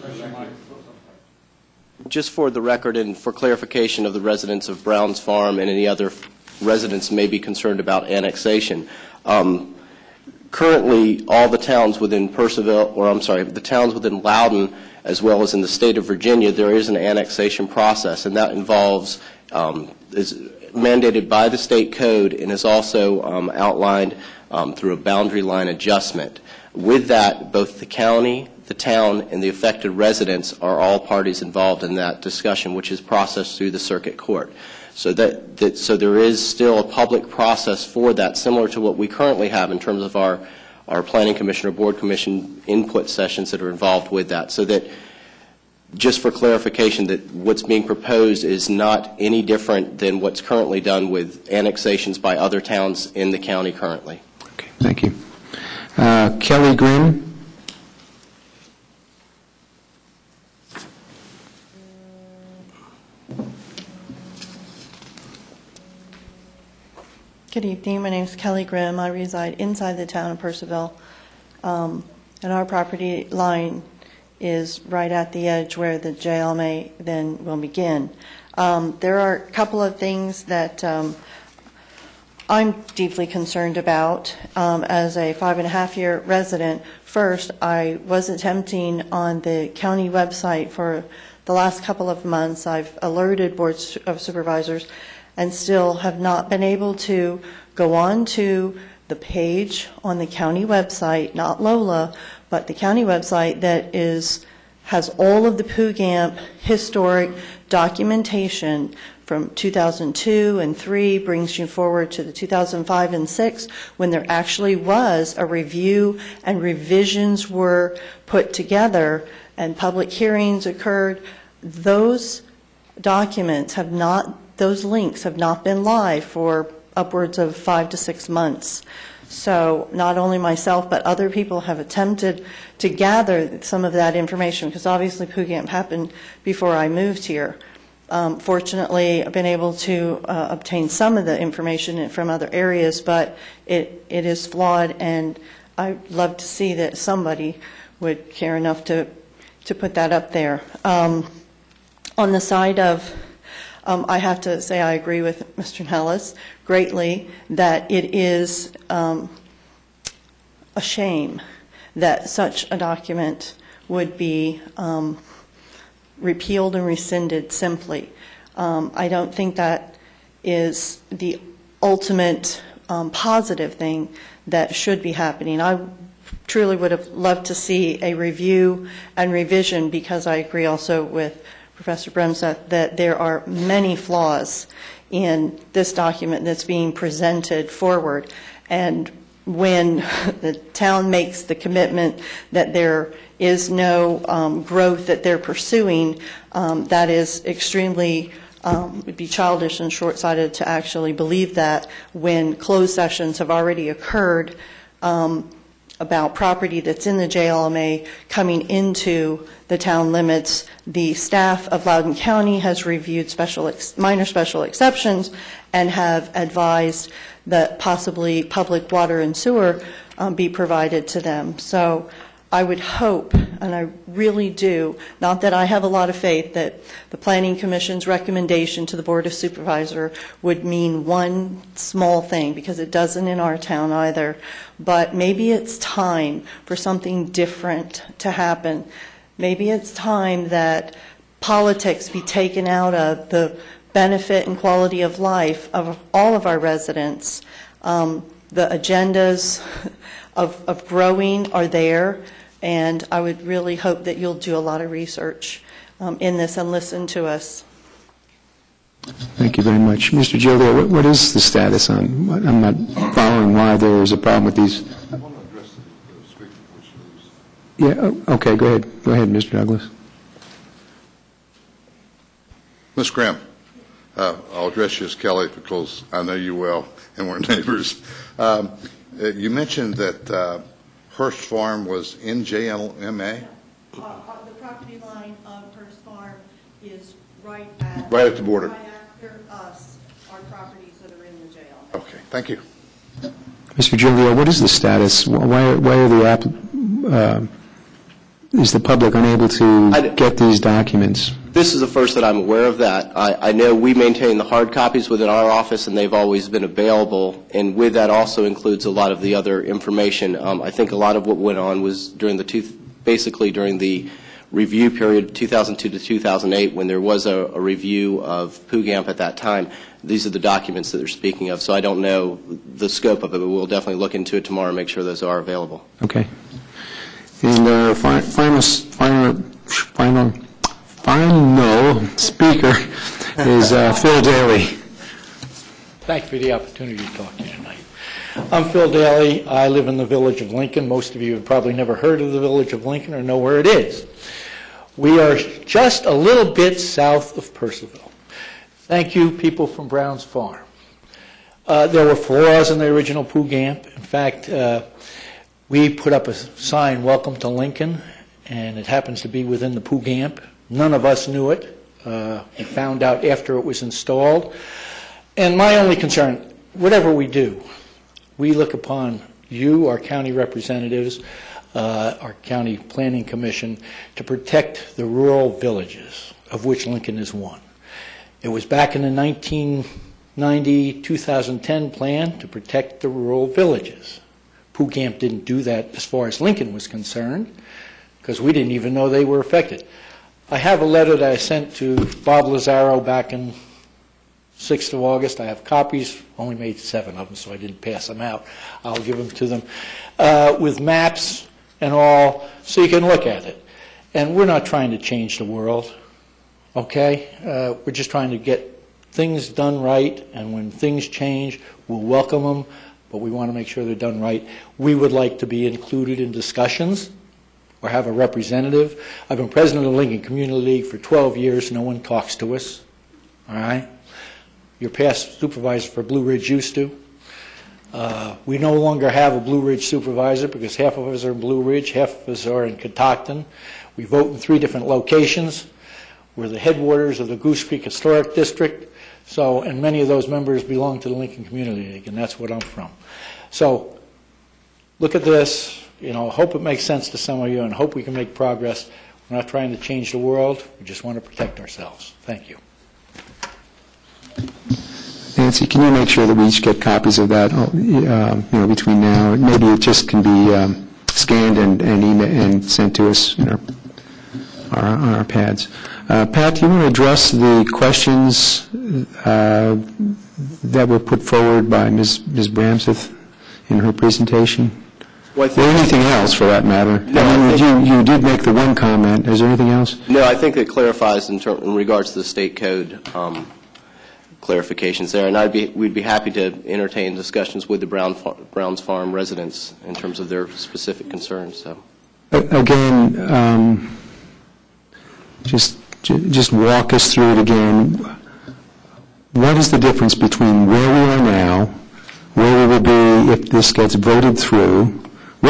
Just for the record and for clarification of the residents of Browns Farm and any other residents may be concerned about annexation, um, currently all the towns within Purcellville, or I'm sorry, the towns within Loudoun, as well as in the state of Virginia, there is an annexation process, and that involves, um, is mandated by the state code and is also um, outlined um, through a boundary line adjustment. With that, both the county, the town, and the affected residents are all parties involved in that discussion, which is processed through the circuit court. So that, that so there is still a public process for that, similar to what we currently have in terms of our our planning commission or board commission input sessions that are involved with that. So that, just for clarification, that what's being proposed is not any different than what's currently done with annexations by other towns in the county currently. Okay, thank you. Uh, Kelly Grimm. Good evening. My name is Kelly Grimm. I reside inside the town of Purcellville, um, and our property line is right at the edge where the J L M A then will begin. Um, there are a couple of things that um, I'm deeply concerned about um, as a five and a half year resident. First, I was attempting on the county website for the last couple of months. I've alerted boards of supervisors and still have not been able to go on to the page on the county website, not Lola, but the county website that is has all of the P U G A M P historic documentation from two thousand two and three, brings you forward to the two thousand five and six, when there actually was a review and revisions were put together and public hearings occurred. Those documents have not Those links have not been live for upwards of five to six months. So not only myself, but other people have attempted to gather some of that information, because obviously P U G A M P happened before I moved here. Um, fortunately, I've been able to uh, obtain some of the information from other areas, but it, it is flawed, and I'd love to see that somebody would care enough to, to put that up there. Um, on the side of Um, I have to say I agree with Mister Nealis greatly that it is um, a shame that such a document would be um, repealed and rescinded simply. Um, I don't think that is the ultimate um, positive thing that should be happening. I truly would have loved to see a review and revision, because I agree also with Professor Bremseth that there are many flaws in this document that's being presented forward. And when the town makes the commitment that there is no um, growth that they're pursuing, um, that is extremely, um, would be childish and short-sighted to actually believe that when closed sessions have already occurred. Um, about property that's in the J L M A coming into the town limits. The staff of Loudoun County has reviewed special ex- minor special exceptions and have advised that possibly public water and sewer um, be provided to them. So I would hope, and I really do, not that I have a lot of faith, that the Planning Commission's recommendation to the Board of Supervisors would mean one small thing, because it doesn't in our town either. But maybe it's time for something different to happen. Maybe it's time that politics be taken out of the benefit and quality of life of all of our residents. Um, the agendas of, of growing are there. And I would really hope that you'll do a lot of research um, in this and listen to us. Thank you very much. Mister Gilio, what, what is the status on, what, I'm not following why there is a problem with these. I want to address the, the speaker before she leaves. Yeah, oh, okay, go ahead. Go ahead, Mister Douglas. Miz Graham, uh, I'll address you as Kelly because I know you well and we're neighbors. Um, uh, you mentioned that uh, Hurst Farm was in J L M A? Uh, uh, the property line of Hurst Farm is right at... Right at the border. Right after us are properties that are in the J L. Okay, thank you. Mister Gilio, what is the status? Why, why are the app, uh, is the public unable to get these documents? This is the first that I'm aware of that. I, I know we maintain the hard copies within our office, and they've always been available. And with that also includes a lot of the other information. Um, I think a lot of what went on was during the two, basically during the review period, two thousand two to two thousand eight, when there was a, a review of P U GAMP at that time. These are the documents that they're speaking of. So I don't know the scope of it, but we'll definitely look into it tomorrow and make sure those are available. Okay. And uh, fi- final, final, final. Final speaker is uh, Phil Daly. Thank you for the opportunity to talk to you tonight. I'm Phil Daly. I live in the village of Lincoln. Most of you have probably never heard of the village of Lincoln or know where it is. We are just a little bit south of Purcellville. Thank you, people from Brown's Farm. Uh, there were flaws in the original P U GAMP. In fact, uh, we put up a sign, "Welcome to Lincoln," and it happens to be within the P U GAMP. None of us knew it. Uh, we found out after it was installed. And my only concern, whatever we do, we look upon you, our county representatives, uh, our county planning commission, to protect the rural villages, of which Lincoln is one. It was back in the nineteen ninety, two thousand ten plan to protect the rural villages. P U GAMP didn't do that as far as Lincoln was concerned, because we didn't even know they were affected. I have a letter that I sent to Bob Lazaro back in sixth of August. I have copies, only made seven of them, so I didn't pass them out. I'll give them to them, uh, with maps and all, so you can look at it. And we're not trying to change the world, okay? Uh, we're just trying to get things done right, and when things change, we'll welcome them, but we want to make sure they're done right. We would like to be included in discussions or have a representative. I've been president of the Lincoln Community League for twelve years. No one talks to us, all right? Your past supervisor for Blue Ridge used to. Uh, we no longer have a Blue Ridge supervisor because half of us are in Blue Ridge, half of us are in Catoctin. We vote in three different locations. We're the headwaters of the Goose Creek Historic District. So, and many of those members belong to the Lincoln Community League, and that's what I'm from. So, look at this. You know, hope it makes sense to some of you, and hope we can make progress. We're not trying to change the world. We just want to protect ourselves. Thank you. Nancy, can you make sure that we each get copies of that, uh, you know, between now, and maybe it just can be um, scanned and and, email, and sent to us in our, our, on our pads. Uh, Pat, do you want to address the questions uh, that were put forward by Miz Miz Bramseth in her presentation? Well, or anything else, for that matter? No, I mean, I think, you, you did make the one comment. Is there anything else? No, I think it clarifies in, ter- in regards to the state code um, clarifications there, and I'd be, we'd be happy to entertain discussions with the Brown Far- Browns Farm residents in terms of their specific concerns. So, again, um, just just walk us through it again. What is the difference between where we are now, where we will be if this gets voted through? What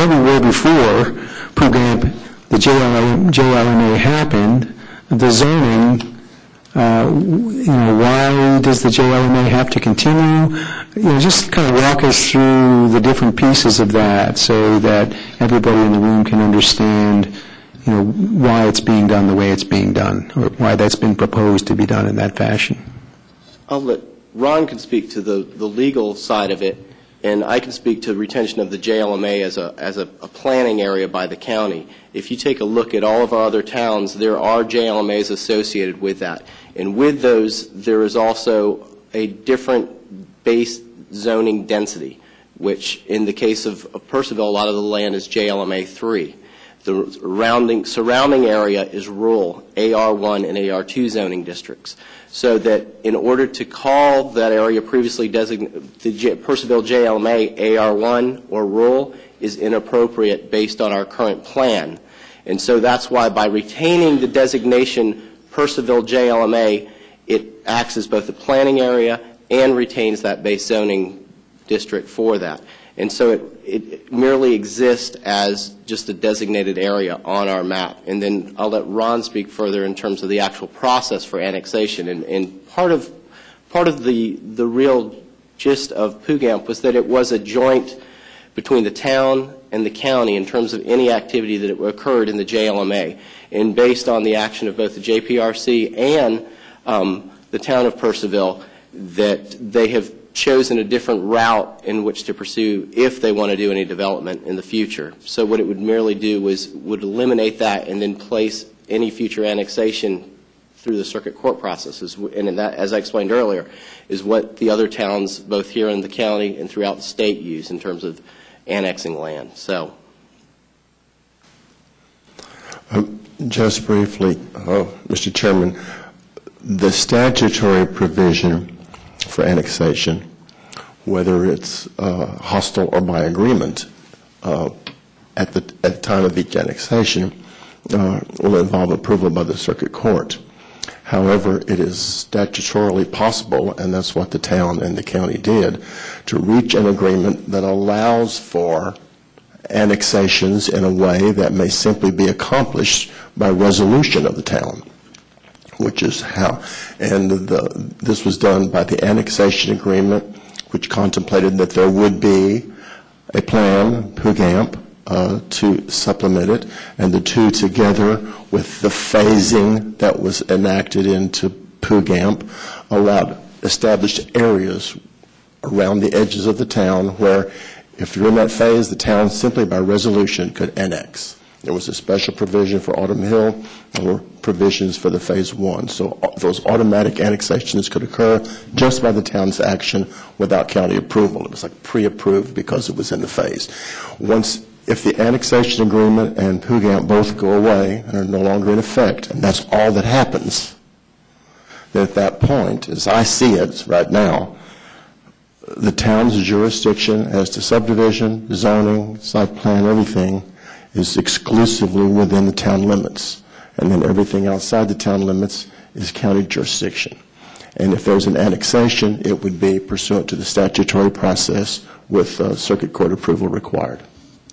where we were before Pughamp, the J L M A happened, the zoning, uh, you know, why does the J L M A have to continue? You know, just kind of walk us through the different pieces of that so that everybody in the room can understand, you know, why it's being done the way it's being done, or why that's been proposed to be done in that fashion. I'll let Ron can speak to the, the legal side of it, and I can speak to retention of the J L M A as a as a, a planning area by the county. If you take a look at all of our other towns, there are J L M As associated with that. And with those, there is also a different base zoning density, which in the case of, of Purcellville, a lot of the land is J L M A three. The surrounding, surrounding area is rural, A R one and A R two zoning districts. So that in order to call that area previously designated, the J, Purcellville J L M A A R one or rural is inappropriate based on our current plan. And so that's why by retaining the designation Purcellville J L M A, it acts as both a planning area and retains that base zoning district for that. And so it, it merely exists as just a designated area on our map. And then I'll let Ron speak further in terms of the actual process for annexation. And, and part of part of the the real gist of Pughamp was that it was a joint between the town and the county in terms of any activity that occurred in the J L M A. And based on the action of both the J P R C and um, the town of Purcellville, that they have chosen a different route in which to pursue if they want to do any development in the future. So what it would merely do was would eliminate that and then place any future annexation through the circuit court processes. And that, as I explained earlier, is what the other towns, both here in the county and throughout the state, use in terms of annexing land. So, um, just briefly, uh, Mister Chairman, the statutory provision for annexation, whether it's uh, hostile or by agreement, uh, at the at the time of each annexation, uh, will involve approval by the circuit court. However, it is statutorily possible, and that's what the town and the county did, to reach an agreement that allows for annexations in a way that may simply be accomplished by resolution of the town, which is how, and the, this was done by the annexation agreement, which contemplated that there would be a plan, Pughamp, uh, to supplement it, and the two together with the phasing that was enacted into Pughamp allowed established areas around the edges of the town where, if you're in that phase, the town simply by resolution could annex. There was a special provision for Autumn Hill or provisions for the phase one. So those automatic annexations could occur just by the town's action without county approval. It was like pre-approved because it was in the phase. Once, if the annexation agreement and Pughamp both go away and are no longer in effect, and that's all that happens, then at that point, as I see it right now, the town's jurisdiction as to subdivision, zoning, site plan, everything, is exclusively within the town limits. And then everything outside the town limits is county jurisdiction. And if there's an annexation, it would be pursuant to the statutory process with uh, circuit court approval required.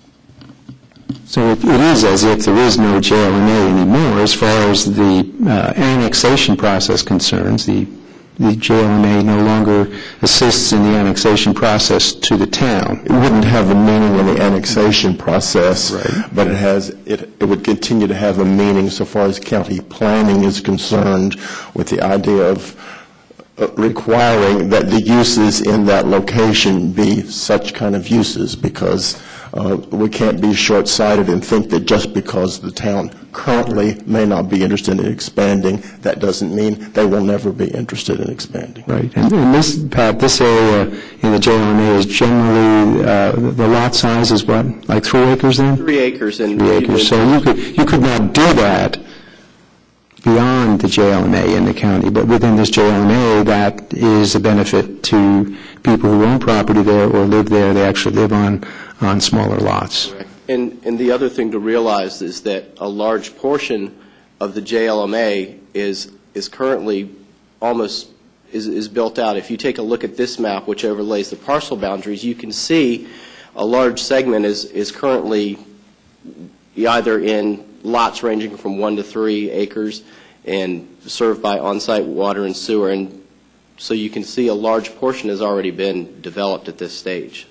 So it, it is as if there is no J L M A anymore as far as the uh, annexation process concerns. The The J L M A no longer assists in the annexation process to the town. It wouldn't have a meaning in the annexation process, right, but it has it, it would continue to have a meaning so far as county planning is concerned, with the idea of uh, requiring that the uses in that location be such kind of uses, because uh, we can't be short-sighted and think that just because the town currently may not be interested in expanding, that doesn't mean they will never be interested in expanding. Right. And, and this, Pat, this area in the J L M A is generally, uh, the lot size is what, like three acres then? Three acres. And three acres. So you could, you could not do that beyond the J L M A in the county, but within this J L M A, that is a benefit to people who own property there or live there. They actually live on, on smaller lots. Correct. And, and the other thing to realize is that a large portion of the J L M A is is currently almost is, is built out. If you take a look at this map, which overlays the parcel boundaries, you can see a large segment is, is currently either in lots ranging from one to three acres and served by on-site water and sewer. And so you can see a large portion has already been developed at this stage.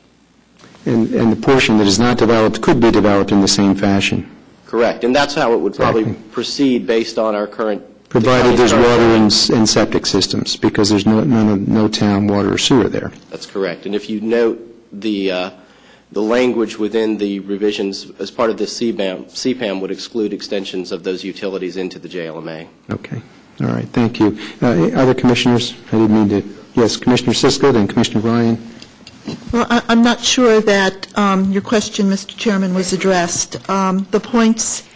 And, and the portion that is not developed could be developed in the same fashion. Correct. And that's how it would probably Exactly. proceed based on our current... Provided the there's county's water current- and, s- and septic systems, because there's no, no, no town water or sewer there. That's correct. And if you note the, uh, the language within the revisions as part of this C BAM, C PAM would exclude extensions of those utilities into the J L M A. Okay. All right. Thank you. Uh, other commissioners? I didn't mean to. Yes, Commissioner Cisco, then Commissioner Ryan. Well, I- I'm not sure that um, your question, Mister Chairman, was addressed. Um, The points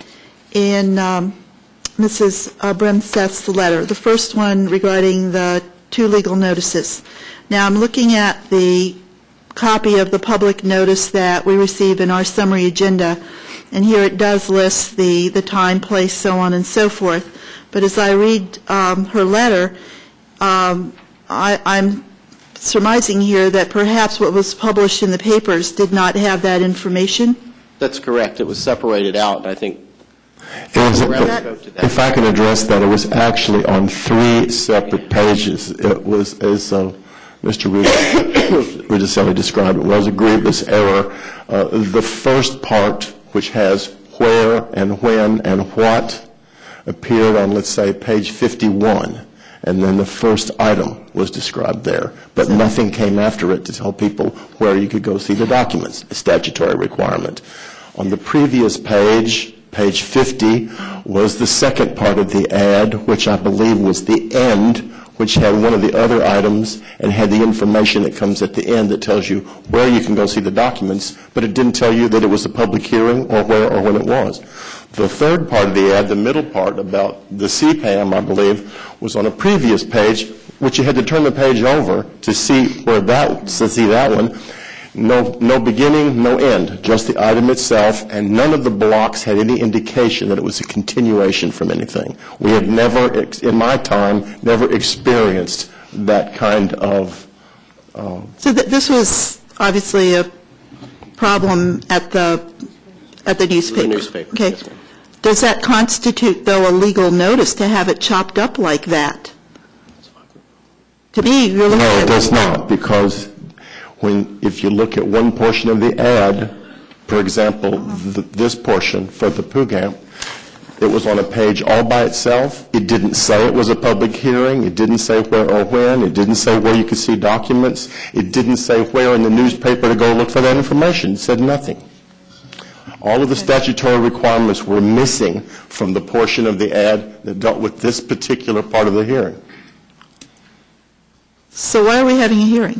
in um, Missus Bremseth's letter, the first one regarding the two legal notices. Now, I'm looking at the copy of the public notice that we receive in our summary agenda, and here it does list the, the time, place, so on and so forth. But as I read um, her letter, um, I, I'm surmising here that perhaps what was published in the papers did not have that information. That's correct. It was separated out, I think. It was, That- if I can address that, it was actually on three separate pages. It was, as uh, Mister Rudicelli described, it was a grievous error. Uh, the first part, which has where and when and what, appeared on, let's say, page fifty-one, and then the first item was described there, but nothing came after it to tell people where you could go see the documents, a statutory requirement. On the previous page, page fifty, was the second part of the ad, which I believe was the end, which had one of the other items and had the information that comes at the end that tells you where you can go see the documents, but it didn't tell you that it was a public hearing or where or when it was. The third part of the ad, the middle part about the C PAM, I believe, was on a previous page, which you had to turn the page over to see where that, to see that one. No, no beginning, no end, just the item itself, and none of the blocks had any indication that it was a continuation from anything. We have never, ex- in my time, never experienced that kind of. Uh, So th- this was obviously a problem at the, at the newspaper. The newspaper. Okay. Yes, ma'am. Does that constitute, though, a legal notice to have it chopped up like that? To me, you're looking No, at... it does not, because when, if you look at one portion of the ad, for example, th- this portion for the P U G A M, it was on a page all by itself. It didn't say it was a public hearing. It didn't say where or when. It didn't say where you could see documents. It didn't say where in the newspaper to go look for that information. It said nothing. All of the statutory requirements were missing from the portion of the ad that dealt with this particular part of the hearing. So why are we having a hearing?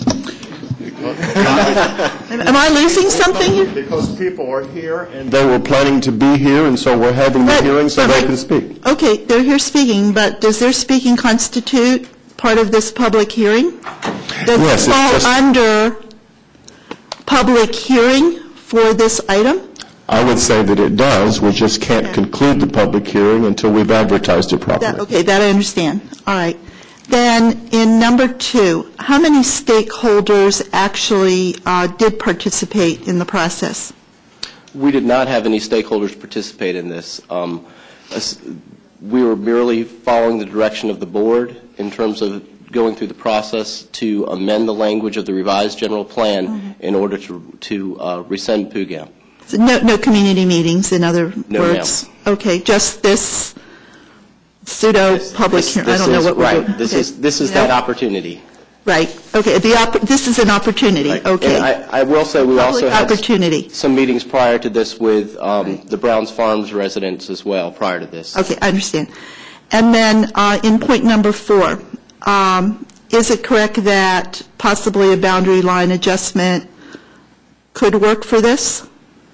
Am I losing something here? Because people are here and they were planning to be here, and so we're having the hearing so they can speak. Okay, they're here speaking, but does their speaking constitute part of this public hearing? Does Yes, it it's fall just- under public hearing for this item? I would say that it does. We just can't conclude the public hearing until we've advertised it That- properly. Okay, that I understand. All right. Then, in number two, how many stakeholders actually uh, did participate in the process? We did not have any stakeholders participate in this. Um, as- We were merely following the direction of the board in terms of going through the process to amend the language of the revised general plan in order to to uh, rescind P U G A M. So no, no community meetings, in other No, words? Okay, just this pseudo-public This- hearing. I this don't know is- what we're doing. Right, this Okay. is, this is Yeah. that opportunity. Right, okay, the, opp- this is an opportunity, Right. okay. And I, I will say we also Public had opportunity. some meetings prior to this with um, the Browns Farms residents as well, prior to this. Okay, I understand. And then uh, in point number four, um, is it correct that possibly a boundary line adjustment could work for this?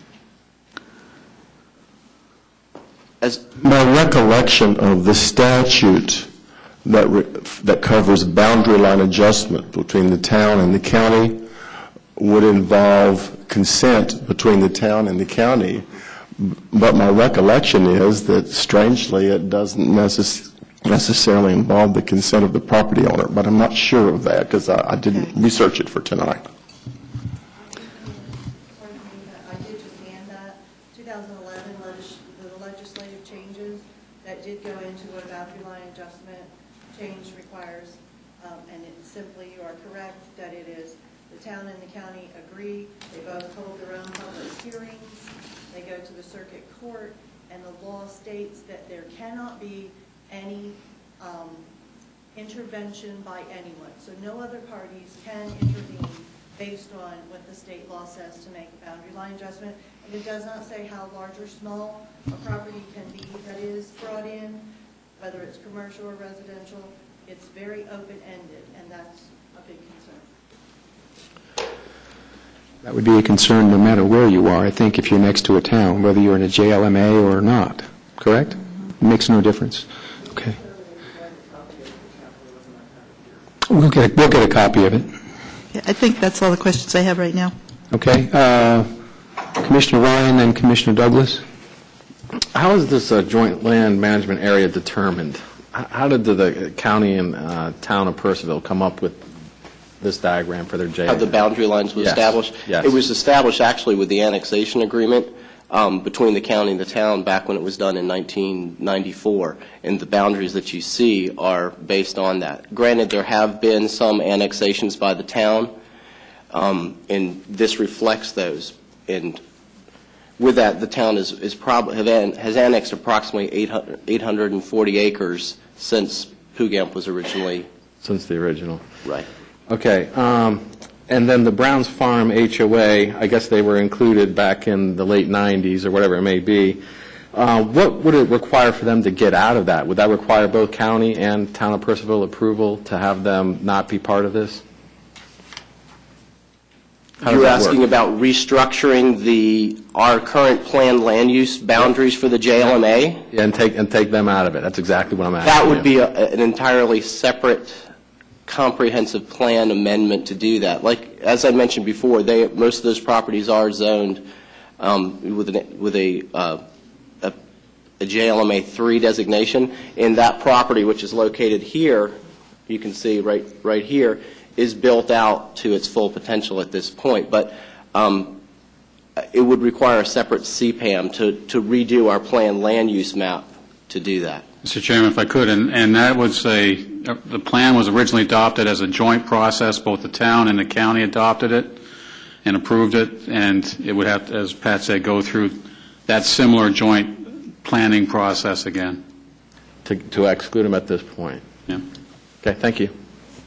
As My recollection of the statute that re- that covers boundary line adjustment between the town and the county would involve consent between the town and the county. But my recollection is that strangely it doesn't necess- necessarily involve the consent of the property owner. But I'm not sure of that because I, I didn't research it for tonight. adjustment change requires, um, and it's simply, you are correct, that it is the town and the county agree. They both hold their own public hearings. They go to the circuit court, and the law states that there cannot be any um, intervention by anyone. So no other parties can intervene based on what the state law says to make a boundary line adjustment. And it does not say how large or small a property can be that is brought in, whether it's commercial or residential. It's very open-ended, and that's a big concern. That would be a concern no matter where you are, I think, if you're next to a town, whether you're in a J L M A or not, correct? It makes no difference. Okay. We'll get a, we'll get a copy of it. Yeah, I think that's all the questions I have right now. Okay. Uh, Commissioner Ryan and Commissioner Douglas. How is this uh, joint land management area determined? H- How did the, the county and uh, town of Percival come up with this diagram for their J L M A? How the boundary lines were Yes. established? Yes. It was established actually with the annexation agreement um, between the county and the town back when it was done in nineteen ninety-four, and the boundaries that you see are based on that. Granted, there have been some annexations by the town, um, and this reflects those. And with that, the town is, is probably have an, has annexed approximately eight hundred forty acres since Pughamp was originally. Since the original. Right. Okay. Um, and then the Browns Farm H O A, I guess they were included back in the late nineties or whatever it may be. Uh, what would it require for them to get out of that? Would that require both county and town of Percival approval to have them not be part of this? How does You're that asking work? about restructuring the, our current planned land use boundaries for the J L M A? Yeah, and take, and take them out of it. That's exactly what I'm asking. That would you. be a, an entirely separate comprehensive plan amendment to do that. Like, as I mentioned before, they, most of those properties are zoned um, with, an, with a, uh, a, a J L M A three designation, and that property, which is located here, you can see right, right here, is built out to its full potential at this point. But um, it would require a separate C PAM to, to redo our planned land use map to do that. Mister Chairman, if I could, and, and that would say uh, the plan was originally adopted as a joint process. Both the town and the county adopted it and approved it, and it would have to, as Pat said, go through that similar joint planning process again. To, to exclude them at this point? Yeah. Okay, thank you.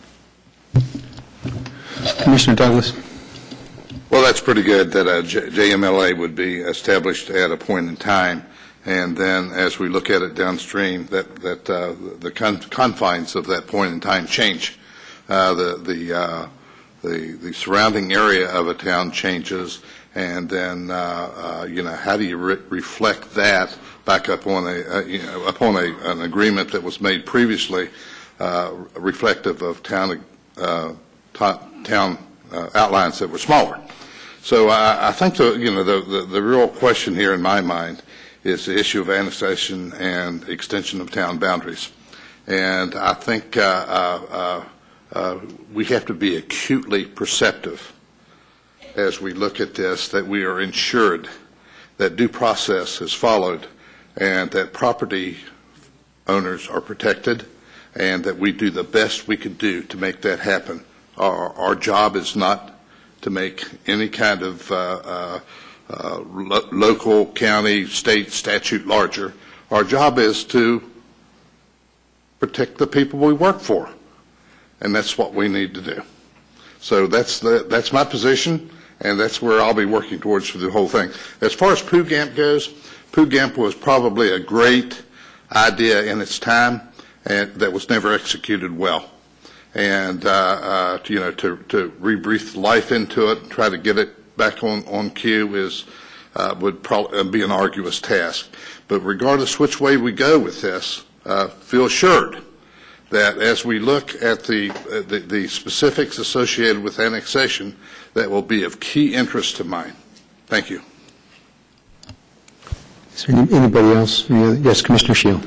Commissioner Douglas. Well, that's pretty good that a J- JMLA would be established at a point in time, and then as we look at it downstream, that that uh, the con- confines of that point in time change. Uh, the the, uh, the the surrounding area of a town changes, and then uh, uh, you know, how do you re- reflect that back up on a uh, you know, upon a, an agreement that was made previously, uh, reflective of town uh, t- town uh, outlines that were smaller. So I, I think the you know the, the the real question here in my mind is the issue of annexation and extension of town boundaries, and I think uh, uh, uh, uh, we have to be acutely perceptive as we look at this, that we are ensured that due process is followed and that property owners are protected, and that we do the best we can do to make that happen. Our, our job is not to make any kind of uh, uh, uh, lo- local, county, state statute larger. Our job is to protect the people we work for, and that's what we need to do. So that's the, that's my position, and that's where I'll be working towards for the whole thing. As far as Pughamp goes, Pughamp was probably a great idea in its time, and that was never executed well. And, uh, uh, you know, to, to rebreathe life into it, try to get it back on, on cue is, uh, would probably be an arduous task. But regardless which way we go with this, uh, feel assured that as we look at the, uh, the, the specifics associated with annexation, that will be of key interest to mine. Thank you. Is there any, anybody else? Any other? Yes, Commissioner Shield.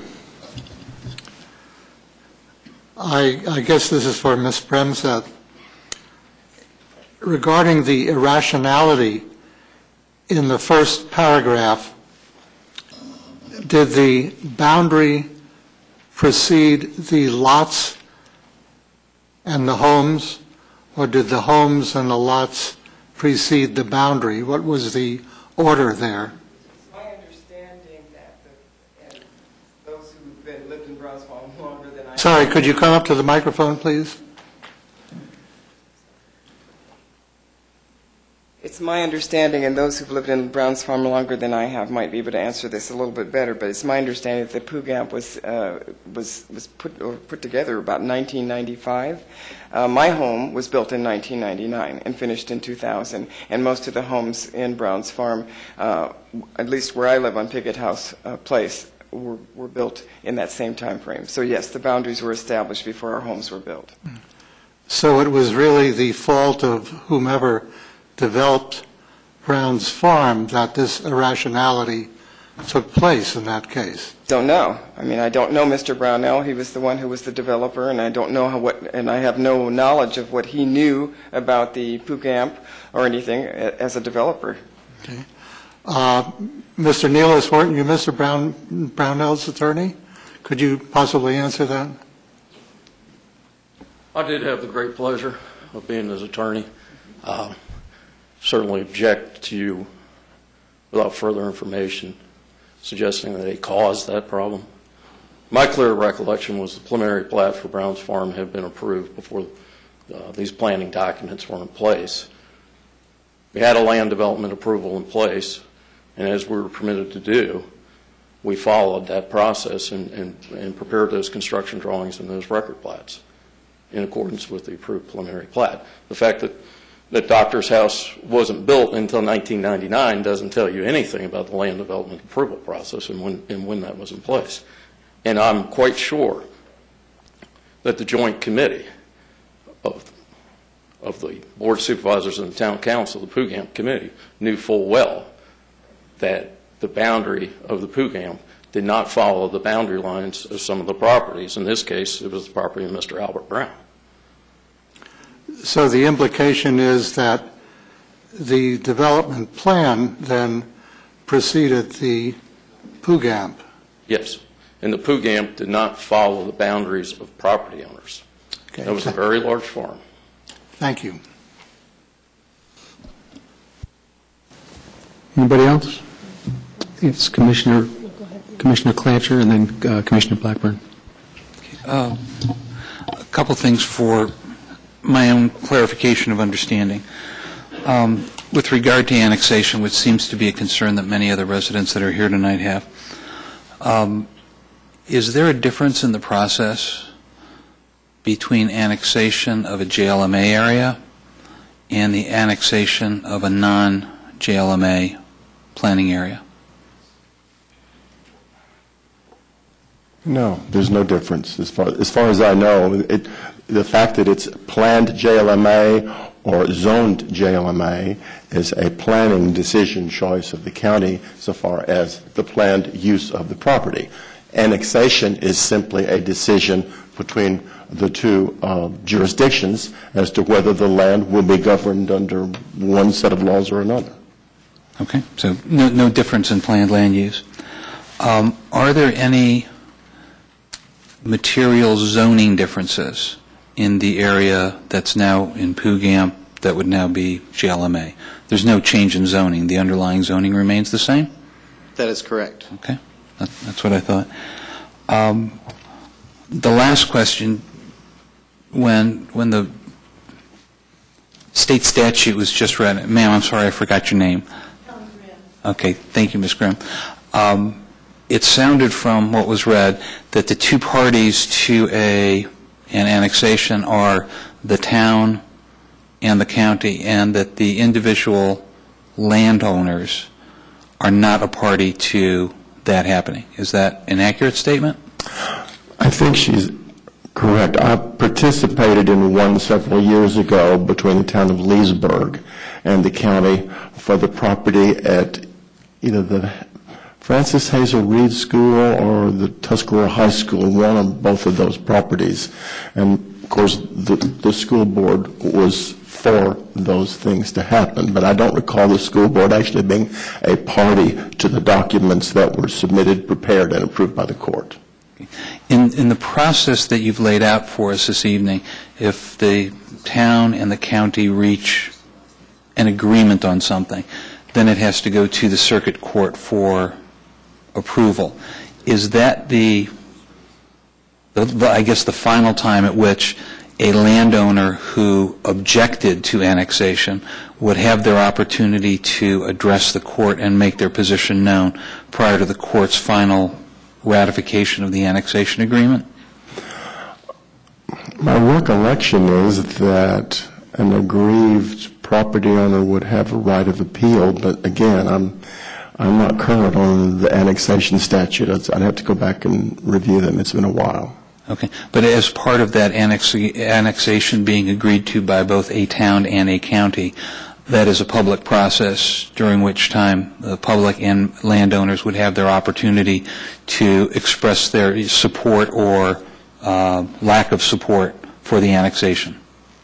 I, I guess this is for Miz Bremseth. Regarding the irrationality in the first paragraph, did the boundary precede the lots and the homes, or did the homes and the lots precede the boundary? What was the order there? It's my understanding that the, and those who've been, lived in Browns Farm longer than I... Sorry, could you come up to the microphone, please? It's my understanding, and those who've lived in Browns Farm longer than I have might be able to answer this a little bit better, but it's my understanding that the Pughamp was uh, was was put or put together about nineteen ninety-five. Uh, my home was built in nineteen ninety-nine and finished in two thousand, and most of the homes in Browns Farm, uh, at least where I live on Piggott House uh, Place, were, were built in that same time frame. So yes, the boundaries were established before our homes were built. So it was really the fault of whomever developed Brown's Farm that this irrationality took place in that case? Don't know. I mean, I don't know Mister Brownell. He was the one who was the developer, and I don't know how, what, and I have no knowledge of what he knew about the Pughamp or anything as a developer. Okay. Uh, Mister Nealis, weren't you Mister Brown, Brownell's attorney? Could you possibly answer that? I did have the great pleasure of being his attorney. Uh, certainly object to you, without further information, suggesting that he caused that problem. My clear recollection was the preliminary plat for Brown's Farm had been approved before uh, these planning documents were in place. We had a land development approval in place, and as we were permitted to do, we followed that process and, and, and prepared those construction drawings and those record plats in accordance with the approved preliminary plat. The fact that that Doctor's house wasn't built until nineteen ninety-nine doesn't tell you anything about the land development approval process and when, and when that was in place. And I'm quite sure that the joint committee of, of the Board of Supervisors and the Town Council, the Pughamp Committee, knew full well that the boundary of the Pughamp did not follow the boundary lines of some of the properties. In this case, it was the property of Mister Albert Brown. So the implication is that the development plan then preceded the Pughamp. Yes, and the Pughamp did not follow the boundaries of property owners. Okay. That was a very large farm. Thank you. Anybody else? It's Commissioner Commissioner Clancher and then uh, Commissioner Blackburn. Uh, a couple things for my own clarification of understanding. Um, with regard to annexation, which seems to be a concern that many other residents that are here tonight have, um, is there a difference in the process between annexation of a J L M A area and the annexation of a non-J L M A planning area? No, there's no difference. As far as, far as I know, it, the fact that it's planned J L M A or zoned J L M A is a planning decision choice of the county so far as the planned use of the property. Annexation is simply a decision between the two uh, jurisdictions as to whether the land will be governed under one set of laws or another. Okay, so no, no difference in planned land use. Um, are there any material zoning differences in the area that's now in Pughamp that would now be J L M A? There's no change in zoning. The underlying zoning remains the same? That is correct. Okay, that, that's what I thought. Um, the last question, when when the state statute was just read, ma'am, I'm sorry, I forgot your name. Okay, thank you, Miz Grimm. Um, it sounded from what was read that the two parties to a an annexation are the town and the county, and that the individual landowners are not a party to that happening. Is that an accurate statement? I think she's correct. I participated in one several years ago between the town of Leesburg and the county for the property at either the Francis Hazel Reed School or the Tuscarora High School, one of both of those properties. And, of course, the, the school board was for those things to happen, but I don't recall the school board actually being a party to the documents that were submitted, prepared, and approved by the court. In, in the process that you've laid out for us this evening, if the town and the county reach an agreement on something, then it has to go to the circuit court for approval. Is that the, the, the I guess, the final time at which a landowner who objected to annexation would have their opportunity to address the court and make their position known prior to the court's final ratification of the annexation agreement? My recollection is that an aggrieved property owner would have a right of appeal, but again, I'm I'm not current on the annexation statute. I'd I'd have to go back and review them. It's been a while. Okay. But as part of that annex annexation being agreed to by both a town and a county, that is a public process during which time the public and landowners would have their opportunity to express their support or uh, lack of support for the annexation.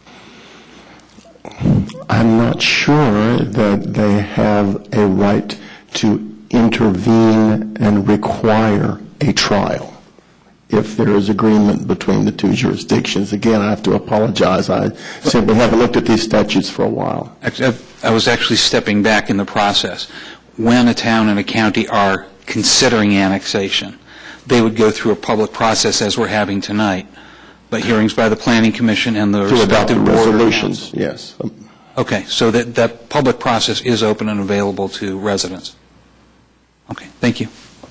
I'm not sure that they have a right to intervene and require a trial if there is agreement between the two jurisdictions. Again, I have to apologize. I simply haven't looked at these statutes for a while. I was actually stepping back in the process. When a town and a county are considering annexation, they would go through a public process as we're having tonight, but hearings by the Planning Commission and the To adopt respective board resolutions, yes. Okay, so that, that public process is open and available to residents. Okay, thank you.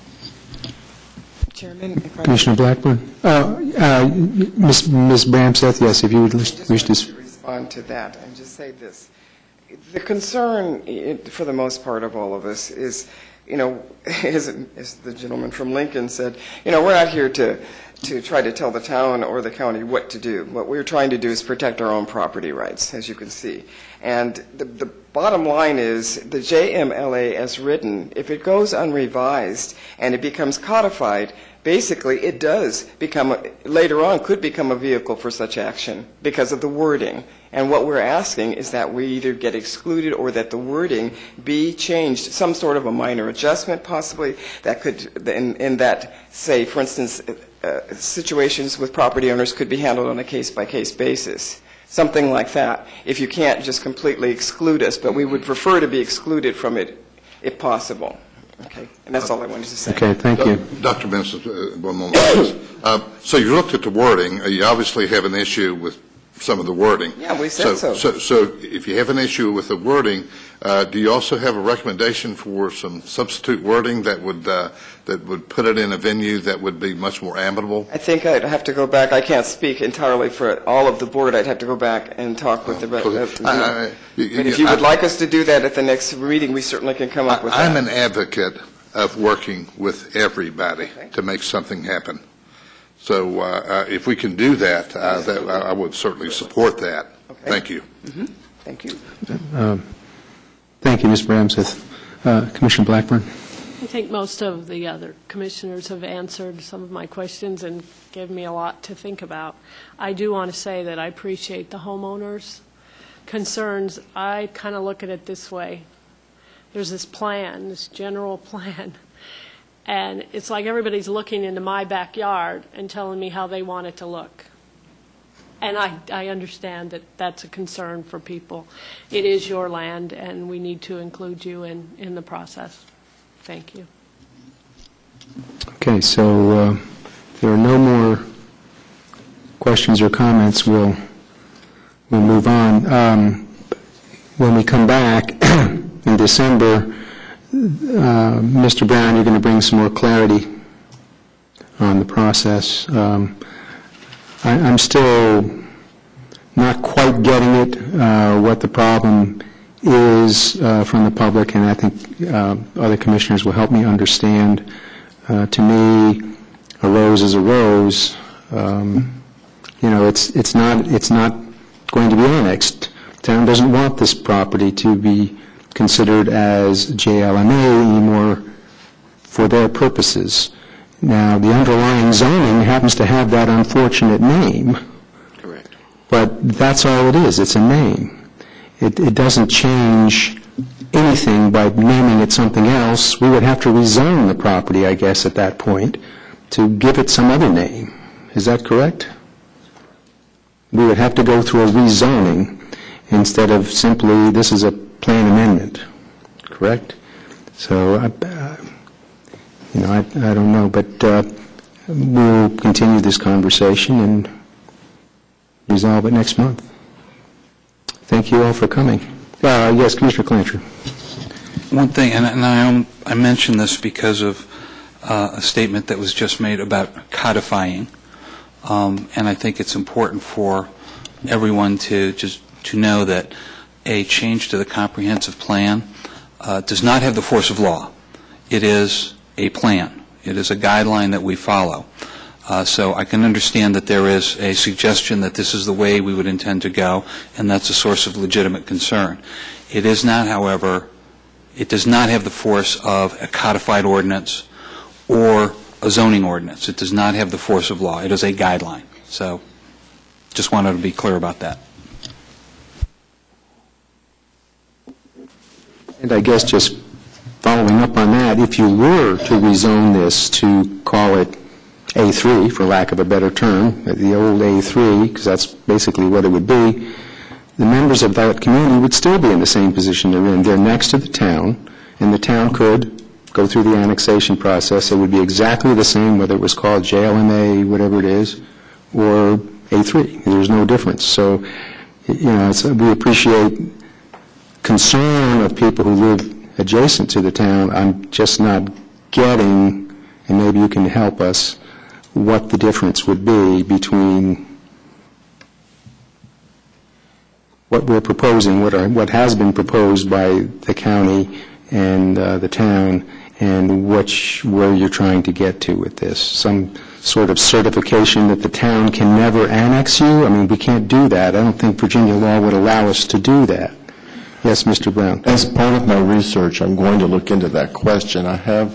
Chairman, if I Commissioner Blackburn? Uh, uh, Miz Miz Bramseth, yes, if you would wish just to... to respond to that and just say this. The concern, i- for the most part of all of us, is, you know, as, as the gentleman from Lincoln said, you know, we're not here to, to try to tell the town or the county what to do. What we're trying to do is protect our own property rights, as you can see. And the, the bottom line is the J M L A as written, if it goes unrevised and it becomes codified, basically it does become, a, later on, could become a vehicle for such action because of the wording. And what we're asking is that we either get excluded or that the wording be changed, some sort of a minor adjustment possibly that could, in, in that, say, for instance, uh, situations with property owners could be handled on a case-by-case basis. Something like that, if you can't just completely exclude us, but we would prefer to be excluded from it if possible. Okay, and that's all I wanted to say. Okay, thank you. Doctor Benson, uh, one moment, please. Uh, so you looked at the wording. Uh, you obviously have an issue with some of the wording. Yeah, we said so. So, so, so if you have an issue with the wording, uh, do you also have a recommendation for some substitute wording that would uh, that would put it in a venue that would be much more amicable? I think I'd have to go back. I can't speak entirely for all of the board. I'd have to go back and talk with the. Uh, you know. I, I, but if you would I, like us to do that at the next meeting, we certainly can come up with I'm that. an advocate of working with everybody okay. to make something happen. So uh, uh, if we can do that, uh, that I would certainly support that. Okay. Thank you. Mm-hmm. Thank you. Um, thank you, Miz Bramseth. Uh, Commissioner Blackburn? I think most of the other commissioners have answered some of my questions and gave me a lot to think about. I do want to say that I appreciate the homeowners' concerns. I kind of look at it this way. There's this plan, this general plan, and it's like everybody's looking into my backyard and telling me how they want it to look. And I, I understand that that's a concern for people. It is your land, and we need to include you in, in the process. Thank you. Okay, so uh, if there are no more questions or comments, we'll, we'll move on. Um, when we come back in December, uh, Mister Brown, you're going to bring some more clarity on the process. Um, I, I'm still not quite getting it, uh, what the problem is uh, from the public, and I think uh, other commissioners will help me understand. Uh, to me, a rose is a rose. Um, you know, it's it's not it's not going to be annexed. The town doesn't want this property to be considered as J L M A anymore for their purposes. Now, the underlying zoning happens to have that unfortunate name. Correct. But that's all it is. It's a name. It, it doesn't change anything by naming it something else. We would have to rezone the property, I guess, at that point. to give it some other name. Is that correct? We would have to go through a rezoning instead of simply, this is a plan amendment, correct? So, uh, you know, I, I don't know, but uh, we'll continue this conversation and resolve it next month. Thank you all for coming. Uh, yes, Commissioner Clancher. One thing, and, and I, I mentioned this because of uh, a statement that was just made about codifying, um, and I think it's important for everyone to just to know that a change to the comprehensive plan uh, does not have the force of law. It is a plan. It is a guideline that we follow. Uh, so I can understand that there is a suggestion that this is the way we would intend to go, and that's a source of legitimate concern. It is not, however, it does not have the force of a codified ordinance or a zoning ordinance. It does not have the force of law. It is a guideline. So just wanted to be clear about that. And I guess just following up on that, if you were to rezone this to call it A three, for lack of a better term, the old A three, because that's basically what it would be, the members of that community would still be in the same position they're in. They're next to the town, and the town could go through the annexation process. It would be exactly the same whether it was called J L M A, whatever it is, or A three. There's no difference. So, you know, it's, we appreciate concern of people who live adjacent to the town. I'm just not getting, and maybe you can help us, what the difference would be between what we're proposing, what, are, what has been proposed by the county and uh, the town, and which, where you're trying to get to with this. Some sort of certification that the town can never annex you? I mean, we can't do that. I don't think Virginia law would allow us to do that. Yes, Mister Brown. As part of my research, I'm going to look into that question. I have,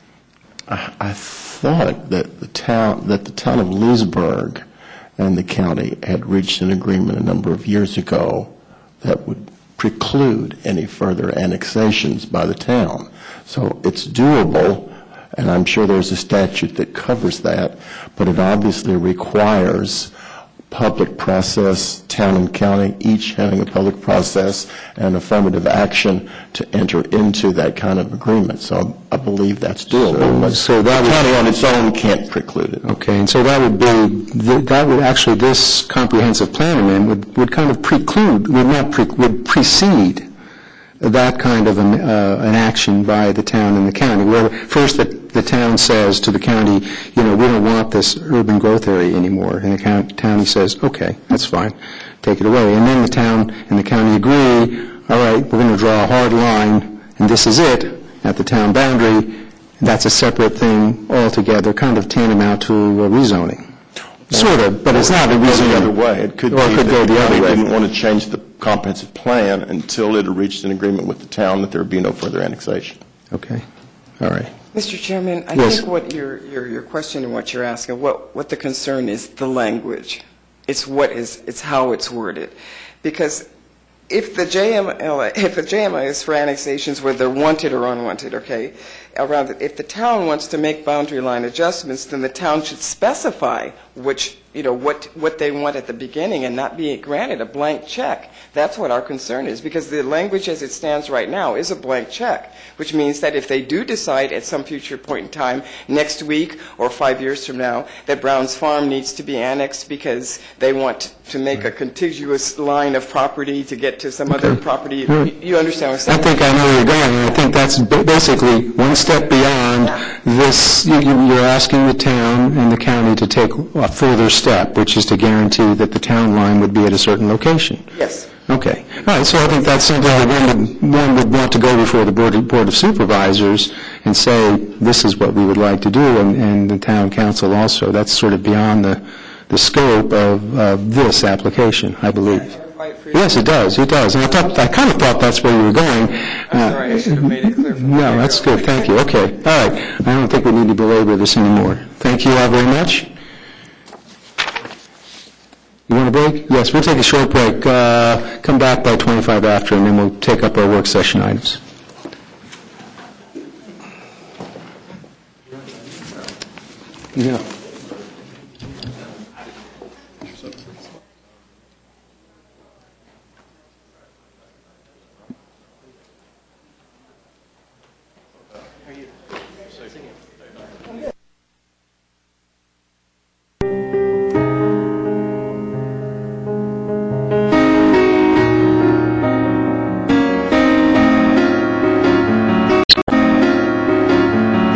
I, I thought that the town, that the town of Leesburg and the county had reached an agreement a number of years ago that would preclude any further annexations by the town. So it's doable, and I'm sure there's a statute that covers that, but it obviously requires public process, town and county each having a public process and affirmative action to enter into that kind of agreement. So I believe that's doable. So, but so that the would, county on its own can't preclude it. Okay, and so that would be, that would actually, this comprehensive plan amendment would, would kind of preclude, would not, pre, would precede that kind of an, uh, an action by the town and the county, where first the, the town says to the county, you know, we don't want this urban growth area anymore, and the county, county says, okay, that's fine, take it away. And then the town and the county agree, all right, we're going to draw a hard line, and this is it, at the town boundary. That's a separate thing altogether, kind of tantamount to a rezoning. Sort of, but it's not a rezoning. The other way. It could be or it could that go the the other county way. didn't want to change the comprehensive plan until it had reached an agreement with the town that there would be no further annexation. Okay. All right. Mister Chairman, I Yes. think what your, your, your question and what you're asking, what, what the concern is, the language. It's what is, it's how it's worded. Because if the J M L A, if the J M L A is for annexations whether wanted or unwanted, okay, around it, if the town wants to make boundary line adjustments, then the town should specify which, you know, what, what they want at the beginning and not be granted a blank check. That's what our concern is, because the language as it stands right now is a blank check, which means that if they do decide at some future point in time, next week or five years from now, that Brown's Farm needs to be annexed because they want to make a contiguous line of property to get to some Okay. other property, Right. you, you understand what I'm I saying? think I know where you're going, and I think that's ba- basically one step beyond this. You- you- You're asking the town and the county to take a further step, which is to guarantee that the town line would be at a certain location. Yes. Okay. All right, so I think that's something that one would, one would want to go before the Board of, Board of Supervisors and say, this is what we would like to do, and, and the town council also. That's sort of beyond the, the scope of uh, this application, I believe. Yes, it does, it does. And I thought, I kind of thought that's where you were going. I'm sorry, I should have made it clear from the No, that's good, thank you. Okay, all right. I don't think we need to belabor this anymore. Thank you all very much. You want a break? Yes, we'll take a short break. Uh, come back by twenty-five after, and then we'll take up our work session items. Yeah.